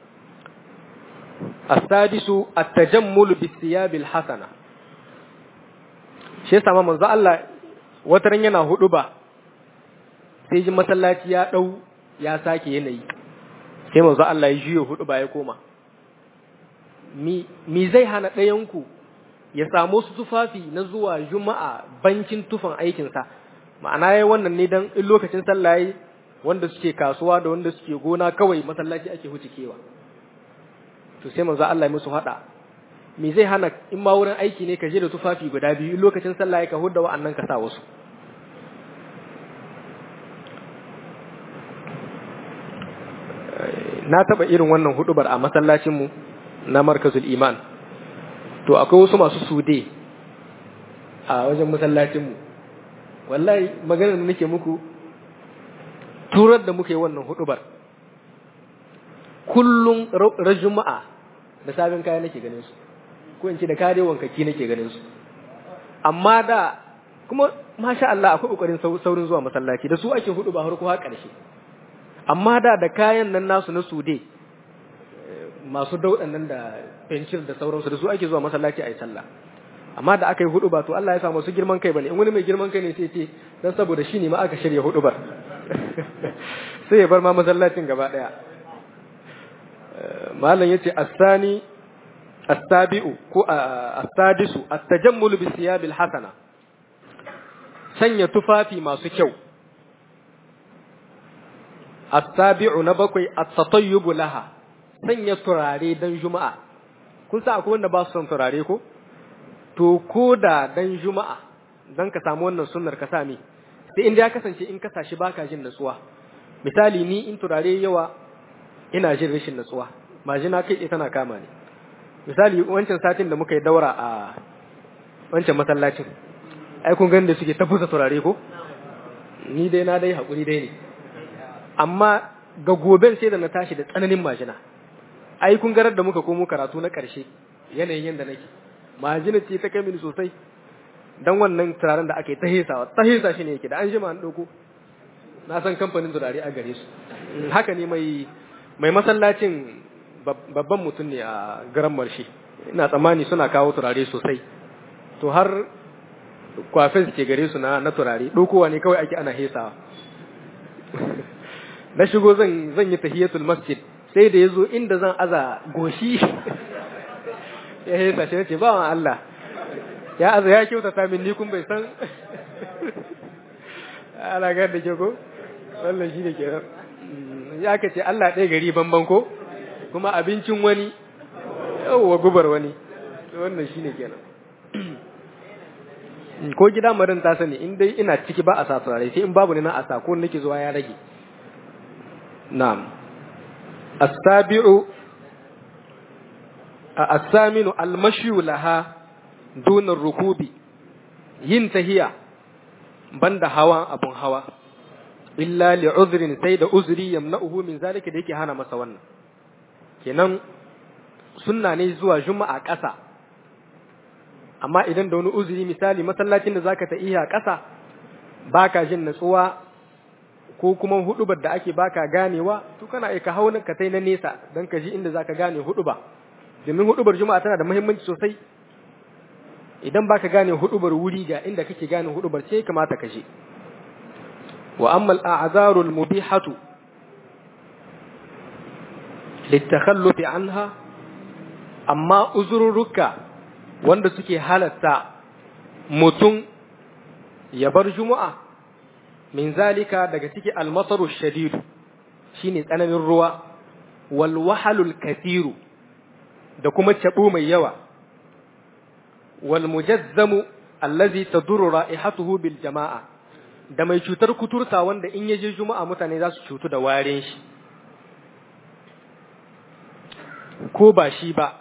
as-sadisu at-tajammul bis-siyabil hasana shi yasa manzo Allah wataran yana hudu ba sai ji masallaci ya dau ya sake yanayi sai manzo Allah ya jiyo hudu ba ya koma mi mi zai hana ɗayan ku ya samu su tufafi na zuwa juma'a bankin tufan aikinsa ma'ana yayin wannan ne dan in lokacin sallah yayi wanda suke kasuwa da wanda suke gona kawai masallaci ake hucikewa to sai manzo Allah ya musu hada me zai hana in ma wurin aiki ne ka je da tufafi guda biyu in lokacin sallah yayi ka hudda wa'annan ka sa wasu na taba irin wannan hudubar a masallacin mu na markazul iman to akwai wasu masu sude a wajen masallacinmu wallahi maganar da nake muku turar da muke wannan hudubar kullum ran juma'a da sabon kaya nake ganin su ko in ce da kare wankaki nake ganin su amma da kuma masha Allah akwai kokarin saurin zuwa masallaci da su ake hudu ba har ko har karshe amma da da kayan nan nasu na sude masu daudan nan da fencir da sauransu da su ake zuwa masallaci a yi sallah amma da aka yi hudu ba to Allah ya sa masu girman kai bane in wani mai girman kai ne sai ce dan saboda shi ne ma aka shirya hudu bar sai ya bar ma masallacin gaba daya mallan yace as-sani as-sabi'u ko as-sadisu at-tajammul bi siyabil hasana sanya tufafi masu kyau as-sabi'u na bakwai at-tatayyub laha sanya turare dan juma'a kun sa akwai wanda ba su son turare ko to ko da dan juma'a dan ka samu wannan sunnar ka sami sai inda ya kasance in ka sashi baka jin natsuwa misali ni in turare yawa ina jin rashin natsuwa majina kai ita tana kama ni misali wancan satin da muka yi daura a wancan masallacin ai kun ganin da suke tafusa turare ko ni dai na dai hakuri dai ne amma ga goben sai da na tashi da tsananin majina ai kun garar da muka komo karatu na ƙarshe yanayin yanda nake majina ce ta kai mini sosai dan wannan turaren da ake ta hesawa ta hesa shi ne yake da an jima an dauko na san kamfanin turare a gare su haka ne mai mai masallacin babban mutum ne a garan marshe ina tsammani suna kawo turare sosai to har kwafin ke gare su na na turare dokowa ne kawai ake ana hesawa na shigo zan zan yi tahiyatul masjid sai da yazo inda zan aza goshi ya hesa shi nace ba wa Allah ya aza ya kyautata min ni kun bai san ala ga da ke ko wannan shi ne kenan ya kace Allah ɗaya gari banban ko kuma abincin wani yawwa gubar wani wannan shi ne kenan ko gida marin ta sani in dai ina ciki ba a sa turare sai in babu ne na a sa ko nake zuwa ya rage na'am as-sabi'u as-saminu al-mashyu laha dun rukubi yin tahiya banda hawa abun hawa illa li uzrin sai da uzri yamna'uhu min zalika da yake hana masa wannan kenan sunna ne zuwa juma'a ƙasa amma idan da wani uzuri misali masallacin da zaka ta iya ƙasa baka jin natsuwa ko kuma hudubar da ake baka ganewa to kana aika hauna ka tai na nesa dan ka ji inda zaka gane huduba domin hudubar juma'a tana da muhimmanci sosai idan baka gane hudubar wuri ga inda kake gane hudubar sai kamata ka je wa amma al-a'zaru al-mubihatu litakhalluf anha amma uzurruka wanda suke halatta mutum ya bar juma'a min zalika daga ciki al-mataru shadid shine tsananin ruwa wal wahalul kathiru da kuma cabo mai yawa wal mujazzamu allazi tadurru ra'ihatuhu bil jama'a da mai cutar kuturta wanda in yaje juma'a mutane za su cutu da warin shi ko ba shi ba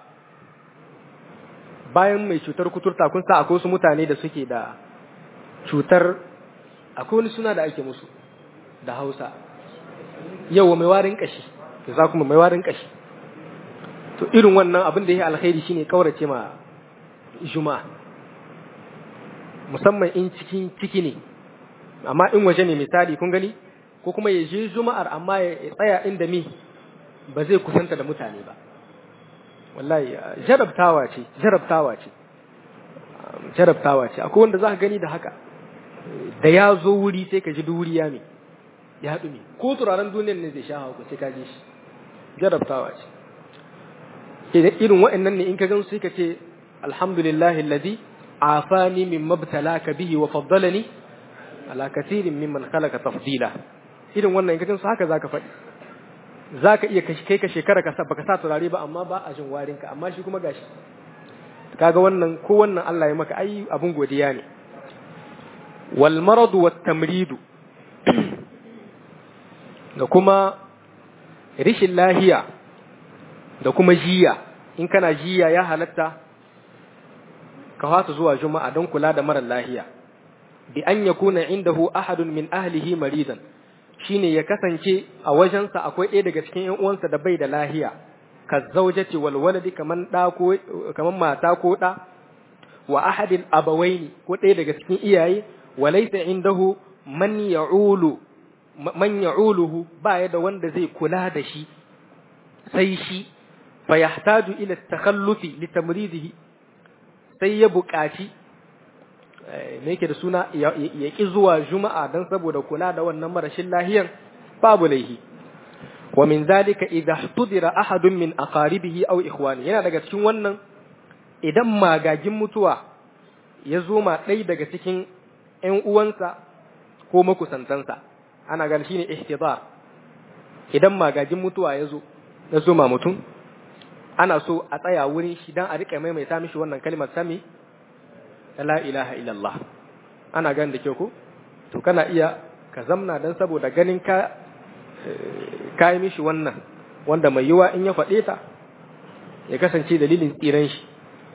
bayan mai cutar kuturta kun sa akwai su mutane da suke da cutar akwai wani suna da ake musu da Hausa yawa mai warin kashi to za kuma mai warin kashi to irin wannan abin da yake alkhairi shine kaurace ma juma'a musamman in cikin ciki ne amma in waje ne misali kun gani ko kuma ya je juma'ar amma ya tsaya inda mi ba zai kusanta da mutane ba wallahi jarabtawa ce jarabtawa ce jarabtawa ce akwai wanda zaka gani da haka da ya zo wuri sai ka ji wuri ya me ya haɗu ne ko turaren duniyar ne zai sha hawa sai ka ji shi jarabtawa ce irin waɗannan ne in ka gan sai ka ce alhamdulillahi alladhi afani mimma btalaka bihi wa faddalani ala kathirin mimman khalaqa tafdila irin wannan in ka gan su haka zaka faɗi zaka iya kai ka shekara ka sa baka sa turare ba amma ba a jin warin ka amma shi kuma gashi kaga wannan ko wannan Allah ya maka ai abun godiya ne wal marad wat tamrid da kuma rishin lahiya da kuma jiya in kana jiya ya halatta ka fasa zuwa juma'a don kula da marar lahiya bi an yakuna indahu ahadun min ahlihi maridan shine ya kasance a wajensa akwai ɗaya daga cikin ƴan uwansa da bai da lahiya ka zaujati wal waladi kaman da ko kaman mata ko da wa ahadil abawaini ko ɗaya daga cikin iyaye walaysa indahu man ya'ulu man ya'uluhu baya da wanda zai kula da shi sai shi fa yahtaju ila at-takhallufi li tamridihi sai ya buƙaci me yake da suna ya ki zuwa juma'a dan saboda kula da wannan marashin lahiyar babu laihi wa min zalika idha ihtudira ahadun min aqaribihi aw ikhwani yana daga cikin wannan idan magagin mutuwa ya zo ma ɗaya daga cikin ƴan uwansa ko makusantansa ana gani shine ihtidar idan magagin mutuwa ya zo ya zo ma mutum ana so a tsaya wurin shi dan a rika maimaita mishi wannan kalmar sami la ilaha illallah ana gani da kyau ko to kana iya ka zamna dan saboda ganin ka kai mishi wannan wanda mai yiwa in ya faɗe ta ya kasance dalilin tsiran shi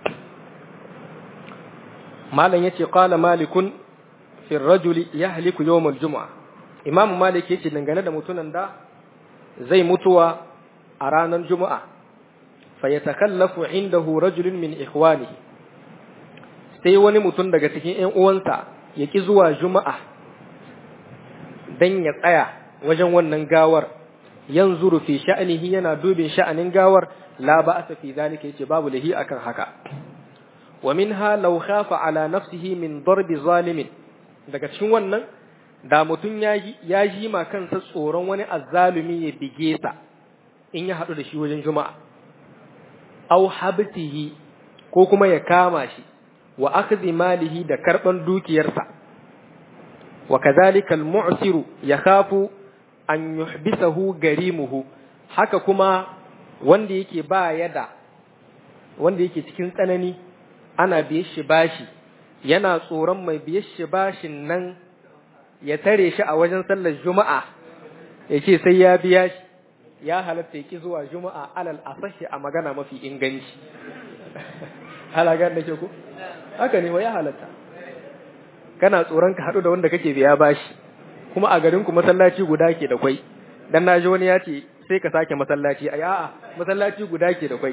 malam yace qala malikun fi ar-rajuli yahliku yawm al-jum'ah imam malik yace dangane da mutunan da zai mutuwa a ranar juma'a fa yatakallafu indahu rajulun min ikhwanihi sai wani mutum daga cikin ƴan uwansa ya ki zuwa juma'a dan ya tsaya wajen wannan gawar yanzuru fi sha'nihi yana dubin sha'anin gawar la ba'sa fi zalika yace babu lahi akan haka wa minha law khafa ala nafsihi min darbi zalimin daga cikin wannan da mutum ya ya ji ma kansa tsoron wani azzalumi ya bige sa in ya hadu da shi wajen juma'a aw habtihi ko kuma ya kama shi wa akhdhi malihi da karban dukiyarsa wa kadhalika al-mu'siru yakhafu an yuhbisahu garimuhu haka kuma wanda yake ba yada wanda yake cikin tsanani ana biye shi bashi yana tsoron mai biye shi bashin nan ya tare shi a wajen sallar juma'a yace sai ya biya shi ya halatta yake zuwa juma'a alal asahi a magana mafi inganci halaga da ke ku haka ne wa ya halatta kana tsoron ka hadu da wanda kake biya bashi kuma a garin ku masallaci guda ke da kwai dan naji wani ya ce sai ka sake masallaci ai a'a masallaci guda ke da kwai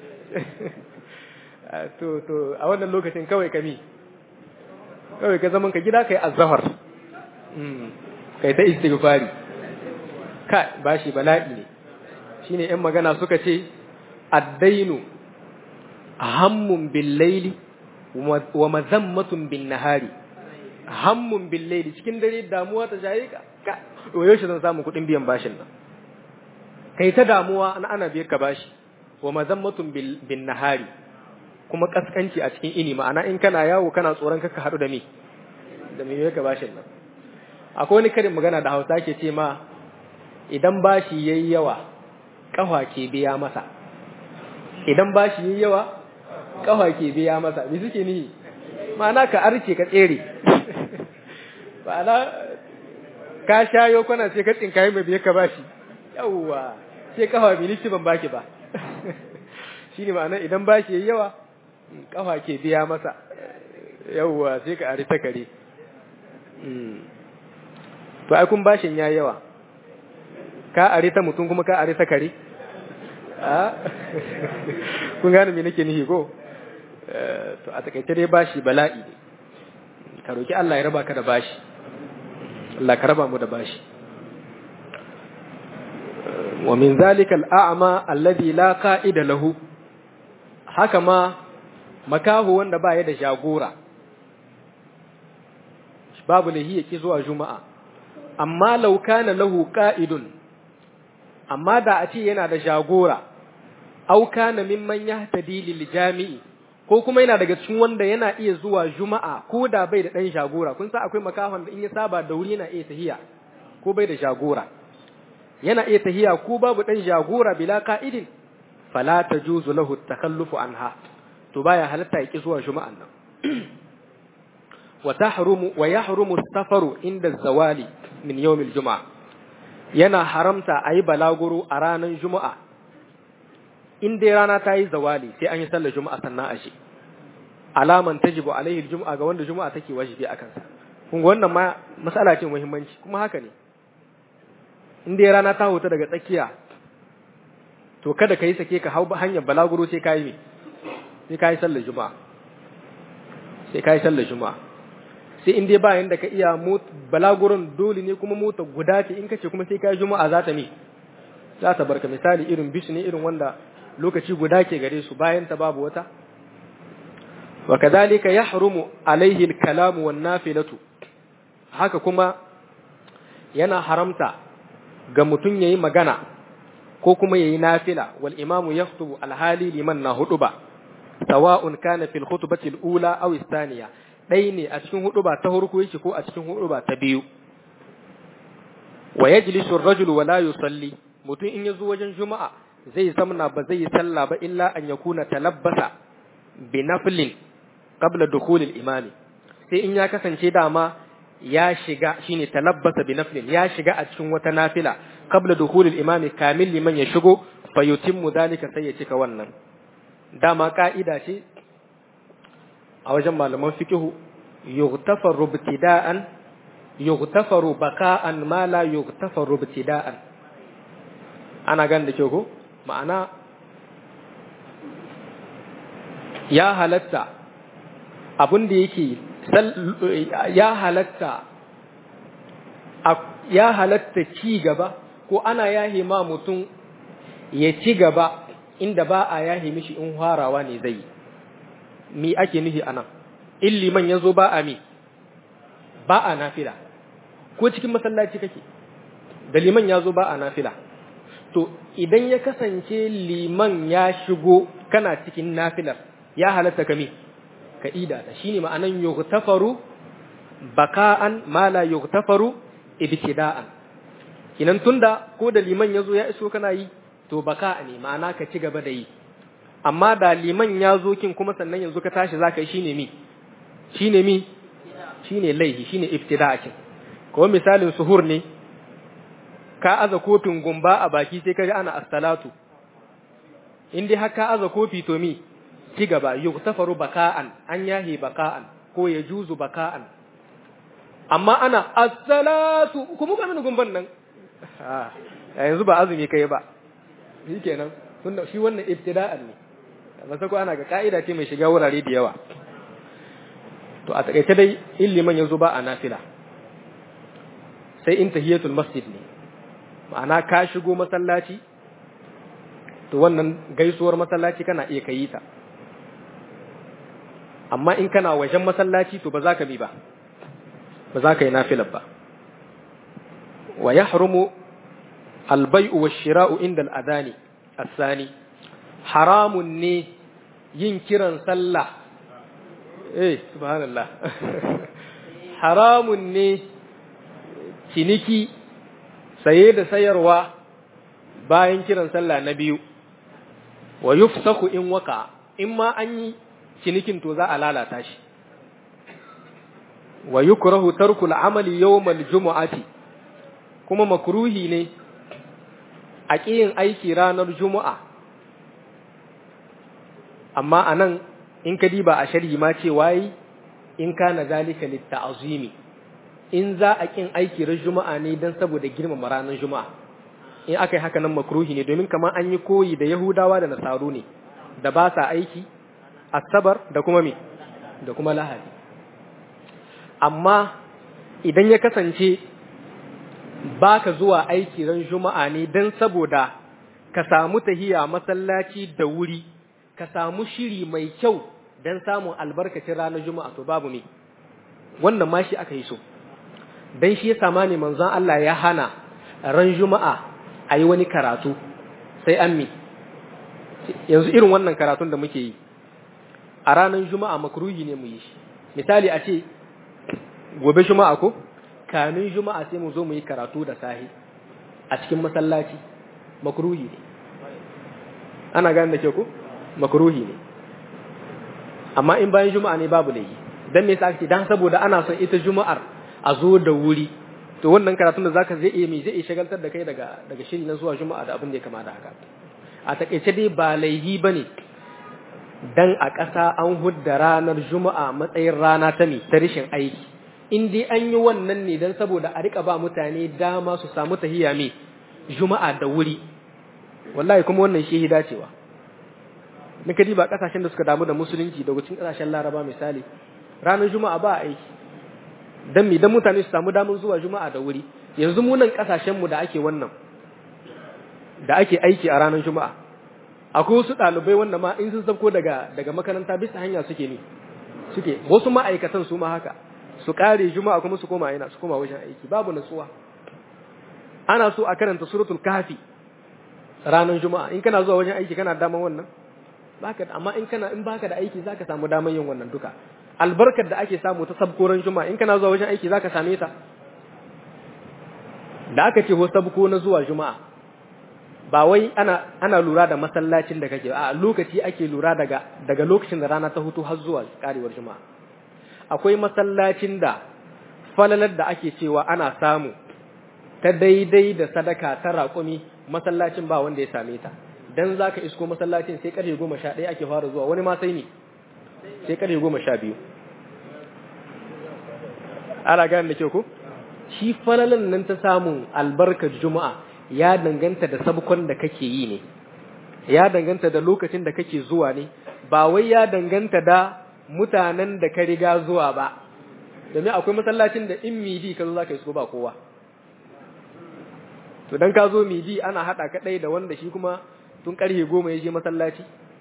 to to a wannan lokacin kawai kami kawai ka zaman ka gida kai azhar mm kai ta istighfari ka bashi bala'i ne shine ɗan magana suka ce addainu hammun bil laili wa mazammatun bin nahari. Hammun bil laili cikin dare damuwa ta jaye ka ka wayo shi zan samu kuɗin biyan bashin nan kai ta damuwa ana ana biyar ka bashi wa mazammatun bin nahari kuma kaskanci a cikin ini ma'ana in kana yawo kana tsoron kaka hadu da me da me biyar ka bashin nan. Akwai wani karin magana da Hausa ke ce ma idan bashi yayi yawa kafa ke biya masa idan bashi yayi yawa kafa ke biya masa me suke ni ma'ana ka arce ka tsere ma'ana ka shayo kana sai ka tsinkaye mai biye ka bashi yawwa sai kafa miliki ban baki ba shine ma'ana idan bashi yayi yawa kafa ke biya masa yawwa sai ka ari ta kare to ai kun bashin yayi yawa ka ari ta mutum kuma ka ari ta kare a kun gane me nake nihi ko to a takaice dai bashi bala'i ne ka roki Allah ya raba ka da bashi Allah ka raba mu da bashi wa min zalika al-a'ma alladhi la qa'ida lahu haka ma makahu wanda ba ya da jagora babu lahi yake zuwa juma'a amma law kana lahu qa'idun amma da a ce yana da jagora au kana mimman yahtadi lil jami'i ko kuma yana daga cikin wanda yana iya zuwa juma'a ko da bai da dan jagora kun san akwai makahon da in ya saba da wuri yana iya tahiya ko bai da jagora yana iya tahiya ko babu dan jagora bila qa'idin fala tajuzu lahu at-takhallufu anha to baya halatta yaki zuwa juma'an nan wa tahrumu wa yahrumu as-safaru inda az-zawali min yawm al-jum'a yana haramta ayi balaguro a ranar juma'a in dai rana ta yi zawali sai an yi sallar juma'a sannan a shi alaman tajibu alaihi juma'a ga wanda juma'a take wajibi akan sa kun ga wannan ma mas'ala ce muhimmanci kuma haka ne in dai rana ta huta daga tsakiya to kada kai sake ka hau hanyar balaguro sai kai me sai kai sallar juma'a sai kai sallar juma'a sai in dai ba yanda ka iya balaguron dole ne kuma mota guda ce in kace kuma sai kai juma'a za ta me za ta barka misali irin bisu ne irin wanda lokaci guda ke gare su bayan ta babu wata wa kadhalika yahrumu alaihi al-kalamu wan nafilatu haka kuma yana haramta ga mutun yayi magana ko kuma yayi nafila wal imamu yakhutubu al-hali liman na huduba sawa'un kana fil khutbati al-ula aw ath-thaniya dai ne a cikin huduba ta farko yake ko a cikin huduba ta biyu wa yajlisu ar-rajulu wa la yusalli mutun in yazo wajen juma'a zai zamna ba zai yi sallah ba illa an yakuna talabbasa bi naflin qabla dukhul al-imami sai in ya kasance dama ya shiga shine talabbasa bi naflin ya shiga a cikin wata nafila qabla dukhul al-imami kamil liman ya shigo fa yutimmu dalika sai ya cika wannan dama ka'ida ce a wajen malaman fiqh yughtafaru ibtida'an yughtafaru baka'an ma la yughtafaru ibtida'an ana gan da kyau ko ma'ana ya halatta abin da yake ya halatta ya halatta ci gaba ko ana yahi ma mutum ya ci gaba inda ba a yahi mishi in harawa ne zai mi ake nufi anan in liman yazo ba a mi ba a nafila ko cikin masallaci kake da liman yazo ba a nafila to idan ya kasance liman ya shigo kana cikin nafilar ya halatta kami ka ida ta shine ma'anan yughtafaru baka'an ma la yughtafaru ibtida'an kinan tunda ko da liman yazo ya iso kana yi to baka ne ma'ana ka ci gaba da yi amma da liman yazo kin kuma sannan yanzu ka tashi zaka yi shine mi shine mi shine laihi shine ibtida'akin ko misalin suhur ne ka aza kofin gumba a baki sai kaga ana as-salatu in dai haka aza kofi to mi ci gaba yughtafaru baka'an an yahi baka'an ko yajuzu baka'an amma ana as-salatu kuma ga min gumban nan a yanzu ba azumi kai ba shikenan tunda shi wannan ibtida'an ne ba sai ko ana ga kaida ce mai shiga wurare da yawa to a takaice dai illiman yazo ba a nafila sai in tahiyatul masjid ne ma'ana ka shigo masallaci to wannan gaisuwar masallaci kana iya kai ta amma in kana wajen masallaci to ba za ka bi ba ba za ka yi nafilar ba wa yahrumu al-bay'u wash-shira'u inda al-adani as-sani haramun ne yin kiran sallah eh subhanallah haramun ne ciniki saye da sayarwa bayan kiran sallah na biyu wa yufsaku in waka in ma an yi cinikin to za a lalata shi wa yukrahu tarkul amali yawmal jumu'ati kuma makruhi ne a kiyin aiki ranar juma'a amma anan in ka diba a sharhi ma ce wai in kana zalika litta'zimi in za a kin aiki ran juma'a ne dan saboda girmama ranar juma'a in aka yi haka nan makruhi ne domin kamar an yi koyi da yahudawa da nasaru ne da ba sa aiki asabar da kuma me da kuma lahadi amma idan ya kasance baka zuwa aiki ran juma'a ne dan saboda ka samu tahiya masallaci da wuri ka samu shiri mai kyau dan samun albarkacin ranar juma'a to babu ne wannan ma shi aka yi so dan shi ya sama ne manzon Allah ya hana ran juma'a ayi wani karatu sai an mi yanzu irin wannan karatun da muke yi a ranar juma'a makruhi ne mu yi shi misali a ce gobe juma'a ko kamin juma'a sai mu zo mu yi karatu da sahi a cikin masallaci makruhi ne ana gane da ke ko makruhi ne amma in bayan juma'a ne babu laifi dan me yasa ake dan saboda ana son ita juma'ar a zo da wuri to wannan karatun da zaka zai iya mi zai shagaltar da kai daga daga shiri na zuwa juma'a da abin da ya kama da haka a takeice dai ba laifi bane dan a ƙasa an hudda ranar juma'a matsayin rana ta mi ta rishin aiki in dai an yi wannan ne dan saboda a rika ba mutane dama su samu tahiyya mi juma'a da wuri wallahi kuma wannan shi dacewa nika diba kasashen da suka damu da musulunci daga cikin kasashen Laraba misali ranar juma'a ba aiki dan mi dan mutane su samu damar zuwa juma'a da wuri yanzu mu nan kasashen mu da ake wannan da ake aiki a ranar juma'a akwai wasu dalibai wanda ma in sun sauko daga daga makaranta bisa hanya suke ne suke wasu ma'aikatan su ma haka su kare juma'a kuma su koma ina su koma wajen aiki babu natsuwa ana so a karanta suratul kahfi ranar juma'a in kana zuwa wajen aiki kana daman wannan baka amma in kana in baka da aiki zaka samu daman yin wannan duka albarkar da ake samu ta sabkoran juma'a in kana zuwa wajen aiki zaka same ta da aka ce ho sabko na zuwa juma'a ba wai ana ana lura da masallacin da kake a lokaci ake lura daga daga lokacin da rana ta hutu har zuwa karewar juma'a akwai masallacin da falalar da ake cewa ana samu ta daidai da sadaka ta raƙumi masallacin ba wanda ya same ta dan zaka isko masallacin sai karfe goma sha ɗaya ake fara zuwa wani ma sai ne sai karfe goma sha biyu ana gane da kyau ko shi falalan nan ta samun albarkar juma'a ya danganta da sabkon da kake yi ne ya danganta da lokacin da kake zuwa ne ba wai ya danganta da mutanen da ka riga zuwa ba domin akwai masallacin da in midi ka zo zaka isko ba kowa to dan ka zo midi ana hada ka dai da wanda shi kuma tun karfe goma ya je masallaci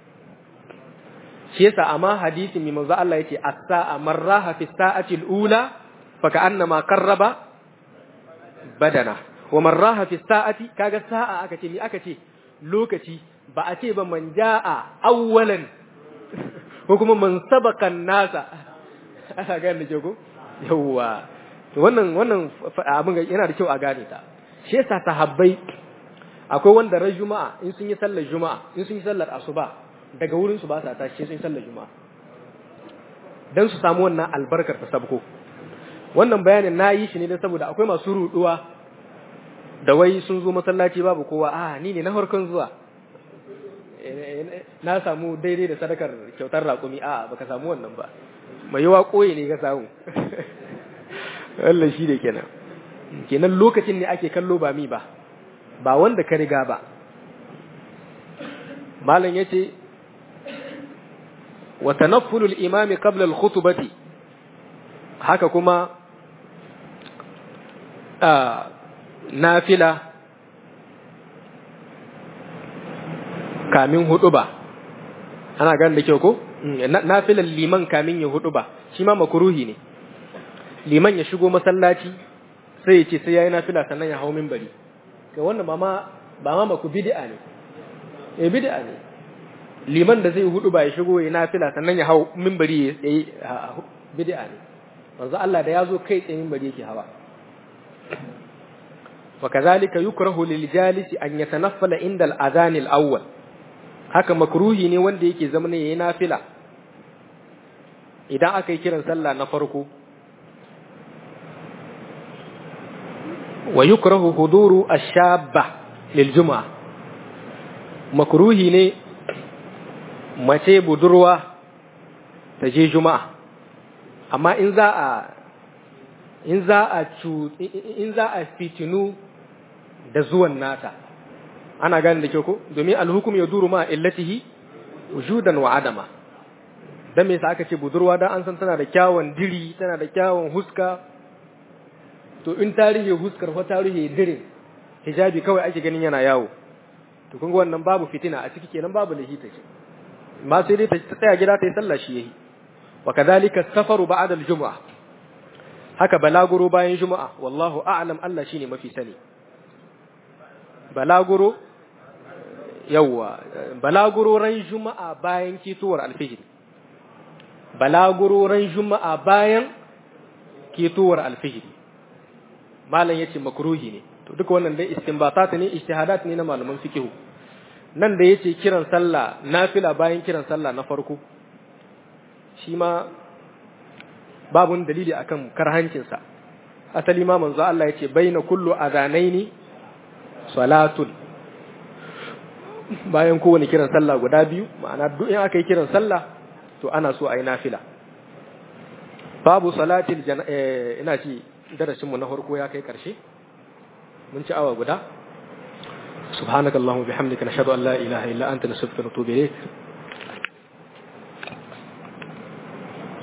shi yasa amma hadisi mai manzo Allah yace as-sa'a marraha fi sa'ati al-ula fa ka'annama qarraba badana wa marraha fi sa'ati kaga sa'a aka ce ni aka ce lokaci ba a ce ba man jaa awwalan ko kuma man sabaqa nasa aka ga ne ko yawa to wannan wannan abin yana da kyau a gane ta shi yasa sahabbai akwai wanda ran juma'a in sun yi sallar juma'a in sun yi sallar asuba daga wurin su ba sa tashi sun yi sallar juma'a dan su samu wannan albarkar ta sabko wannan bayanin na yi shi ne dan saboda akwai masu ruduwa da wai sun zo masallaci babu kowa a ni ne na farkon zuwa na samu daidai da sadakar kyautar raƙumi a baka samu wannan ba mai yawa koyi ne ka samu Allah shi da kenan kenan lokacin ne ake kallo ba mi ba ba wanda ka riga ba malam yace wa tanaffulul imami qabla al-khutbati haka kuma nafila kamin huduba ana ganin da kyau ko nafilan liman kamin ya huduba shi ma makruhi ne liman ya shigo masallaci sai ya ce sai yayi nafila sannan ya hawo minbari ga wannan ba ma ba ma maku bid'a ne eh bid'a ne liman da zai huduba ya shigo ya nafila sannan ya hawo minbari ya yi bid'a ne manzo Allah da yazo kai tsaye minbari yake hawa wa kadhalika yukrahu lil jalisi an yatanaffala inda al adhan al awwal haka makruhi ne wanda yake zama ne yayin nafila idan aka yi kiran sallah na farko wa yukrahu huduru ash-shabba lil jumu'a makruhi ne mace budurwa ta je juma'a amma in za a in za a in za a fitinu da zuwan nata ana gane da kyau ko domin alhukum yaduru ma illatihi wujudan wa adama dan me yasa aka ce budurwa dan an san tana da kyawun diri tana da kyawun huska to in tarihi huskar fa tarihi dirin hijabi kawai ake ganin yana yawo to kun ga wannan babu fitina a ciki kenan babu lahita ce ma sai dai ta tsaya gida ta yi sallah shi yayi wa kadhalika safaru ba'da al-jum'ah haka balaguro bayan juma'a wallahu a'lam Allah shine mafi sani balaguro yawa balaguro ran juma'a bayan kituwar alfijir balaguro ran juma'a bayan kituwar alfijir malam yace makruhi ne to duka wannan dai istinbatat ne ijtihadat ne na malaman fiqh nan da yace kiran sallah nafila bayan kiran sallah na farko shi ma babu dalili akan karhancin sa asali ma manzo Allah yace baina kullu adhanaini salatun bayan kowane kiran sallah guda biyu ma'ana duk in aka yi kiran sallah to ana so a yi nafila babu salatil ina ci darasin mu na farko ya kai karshe mun ci awa guda subhanakallahumma bihamdika nashhadu an la ilaha illa anta nastaghfiruka wa natubu ilayk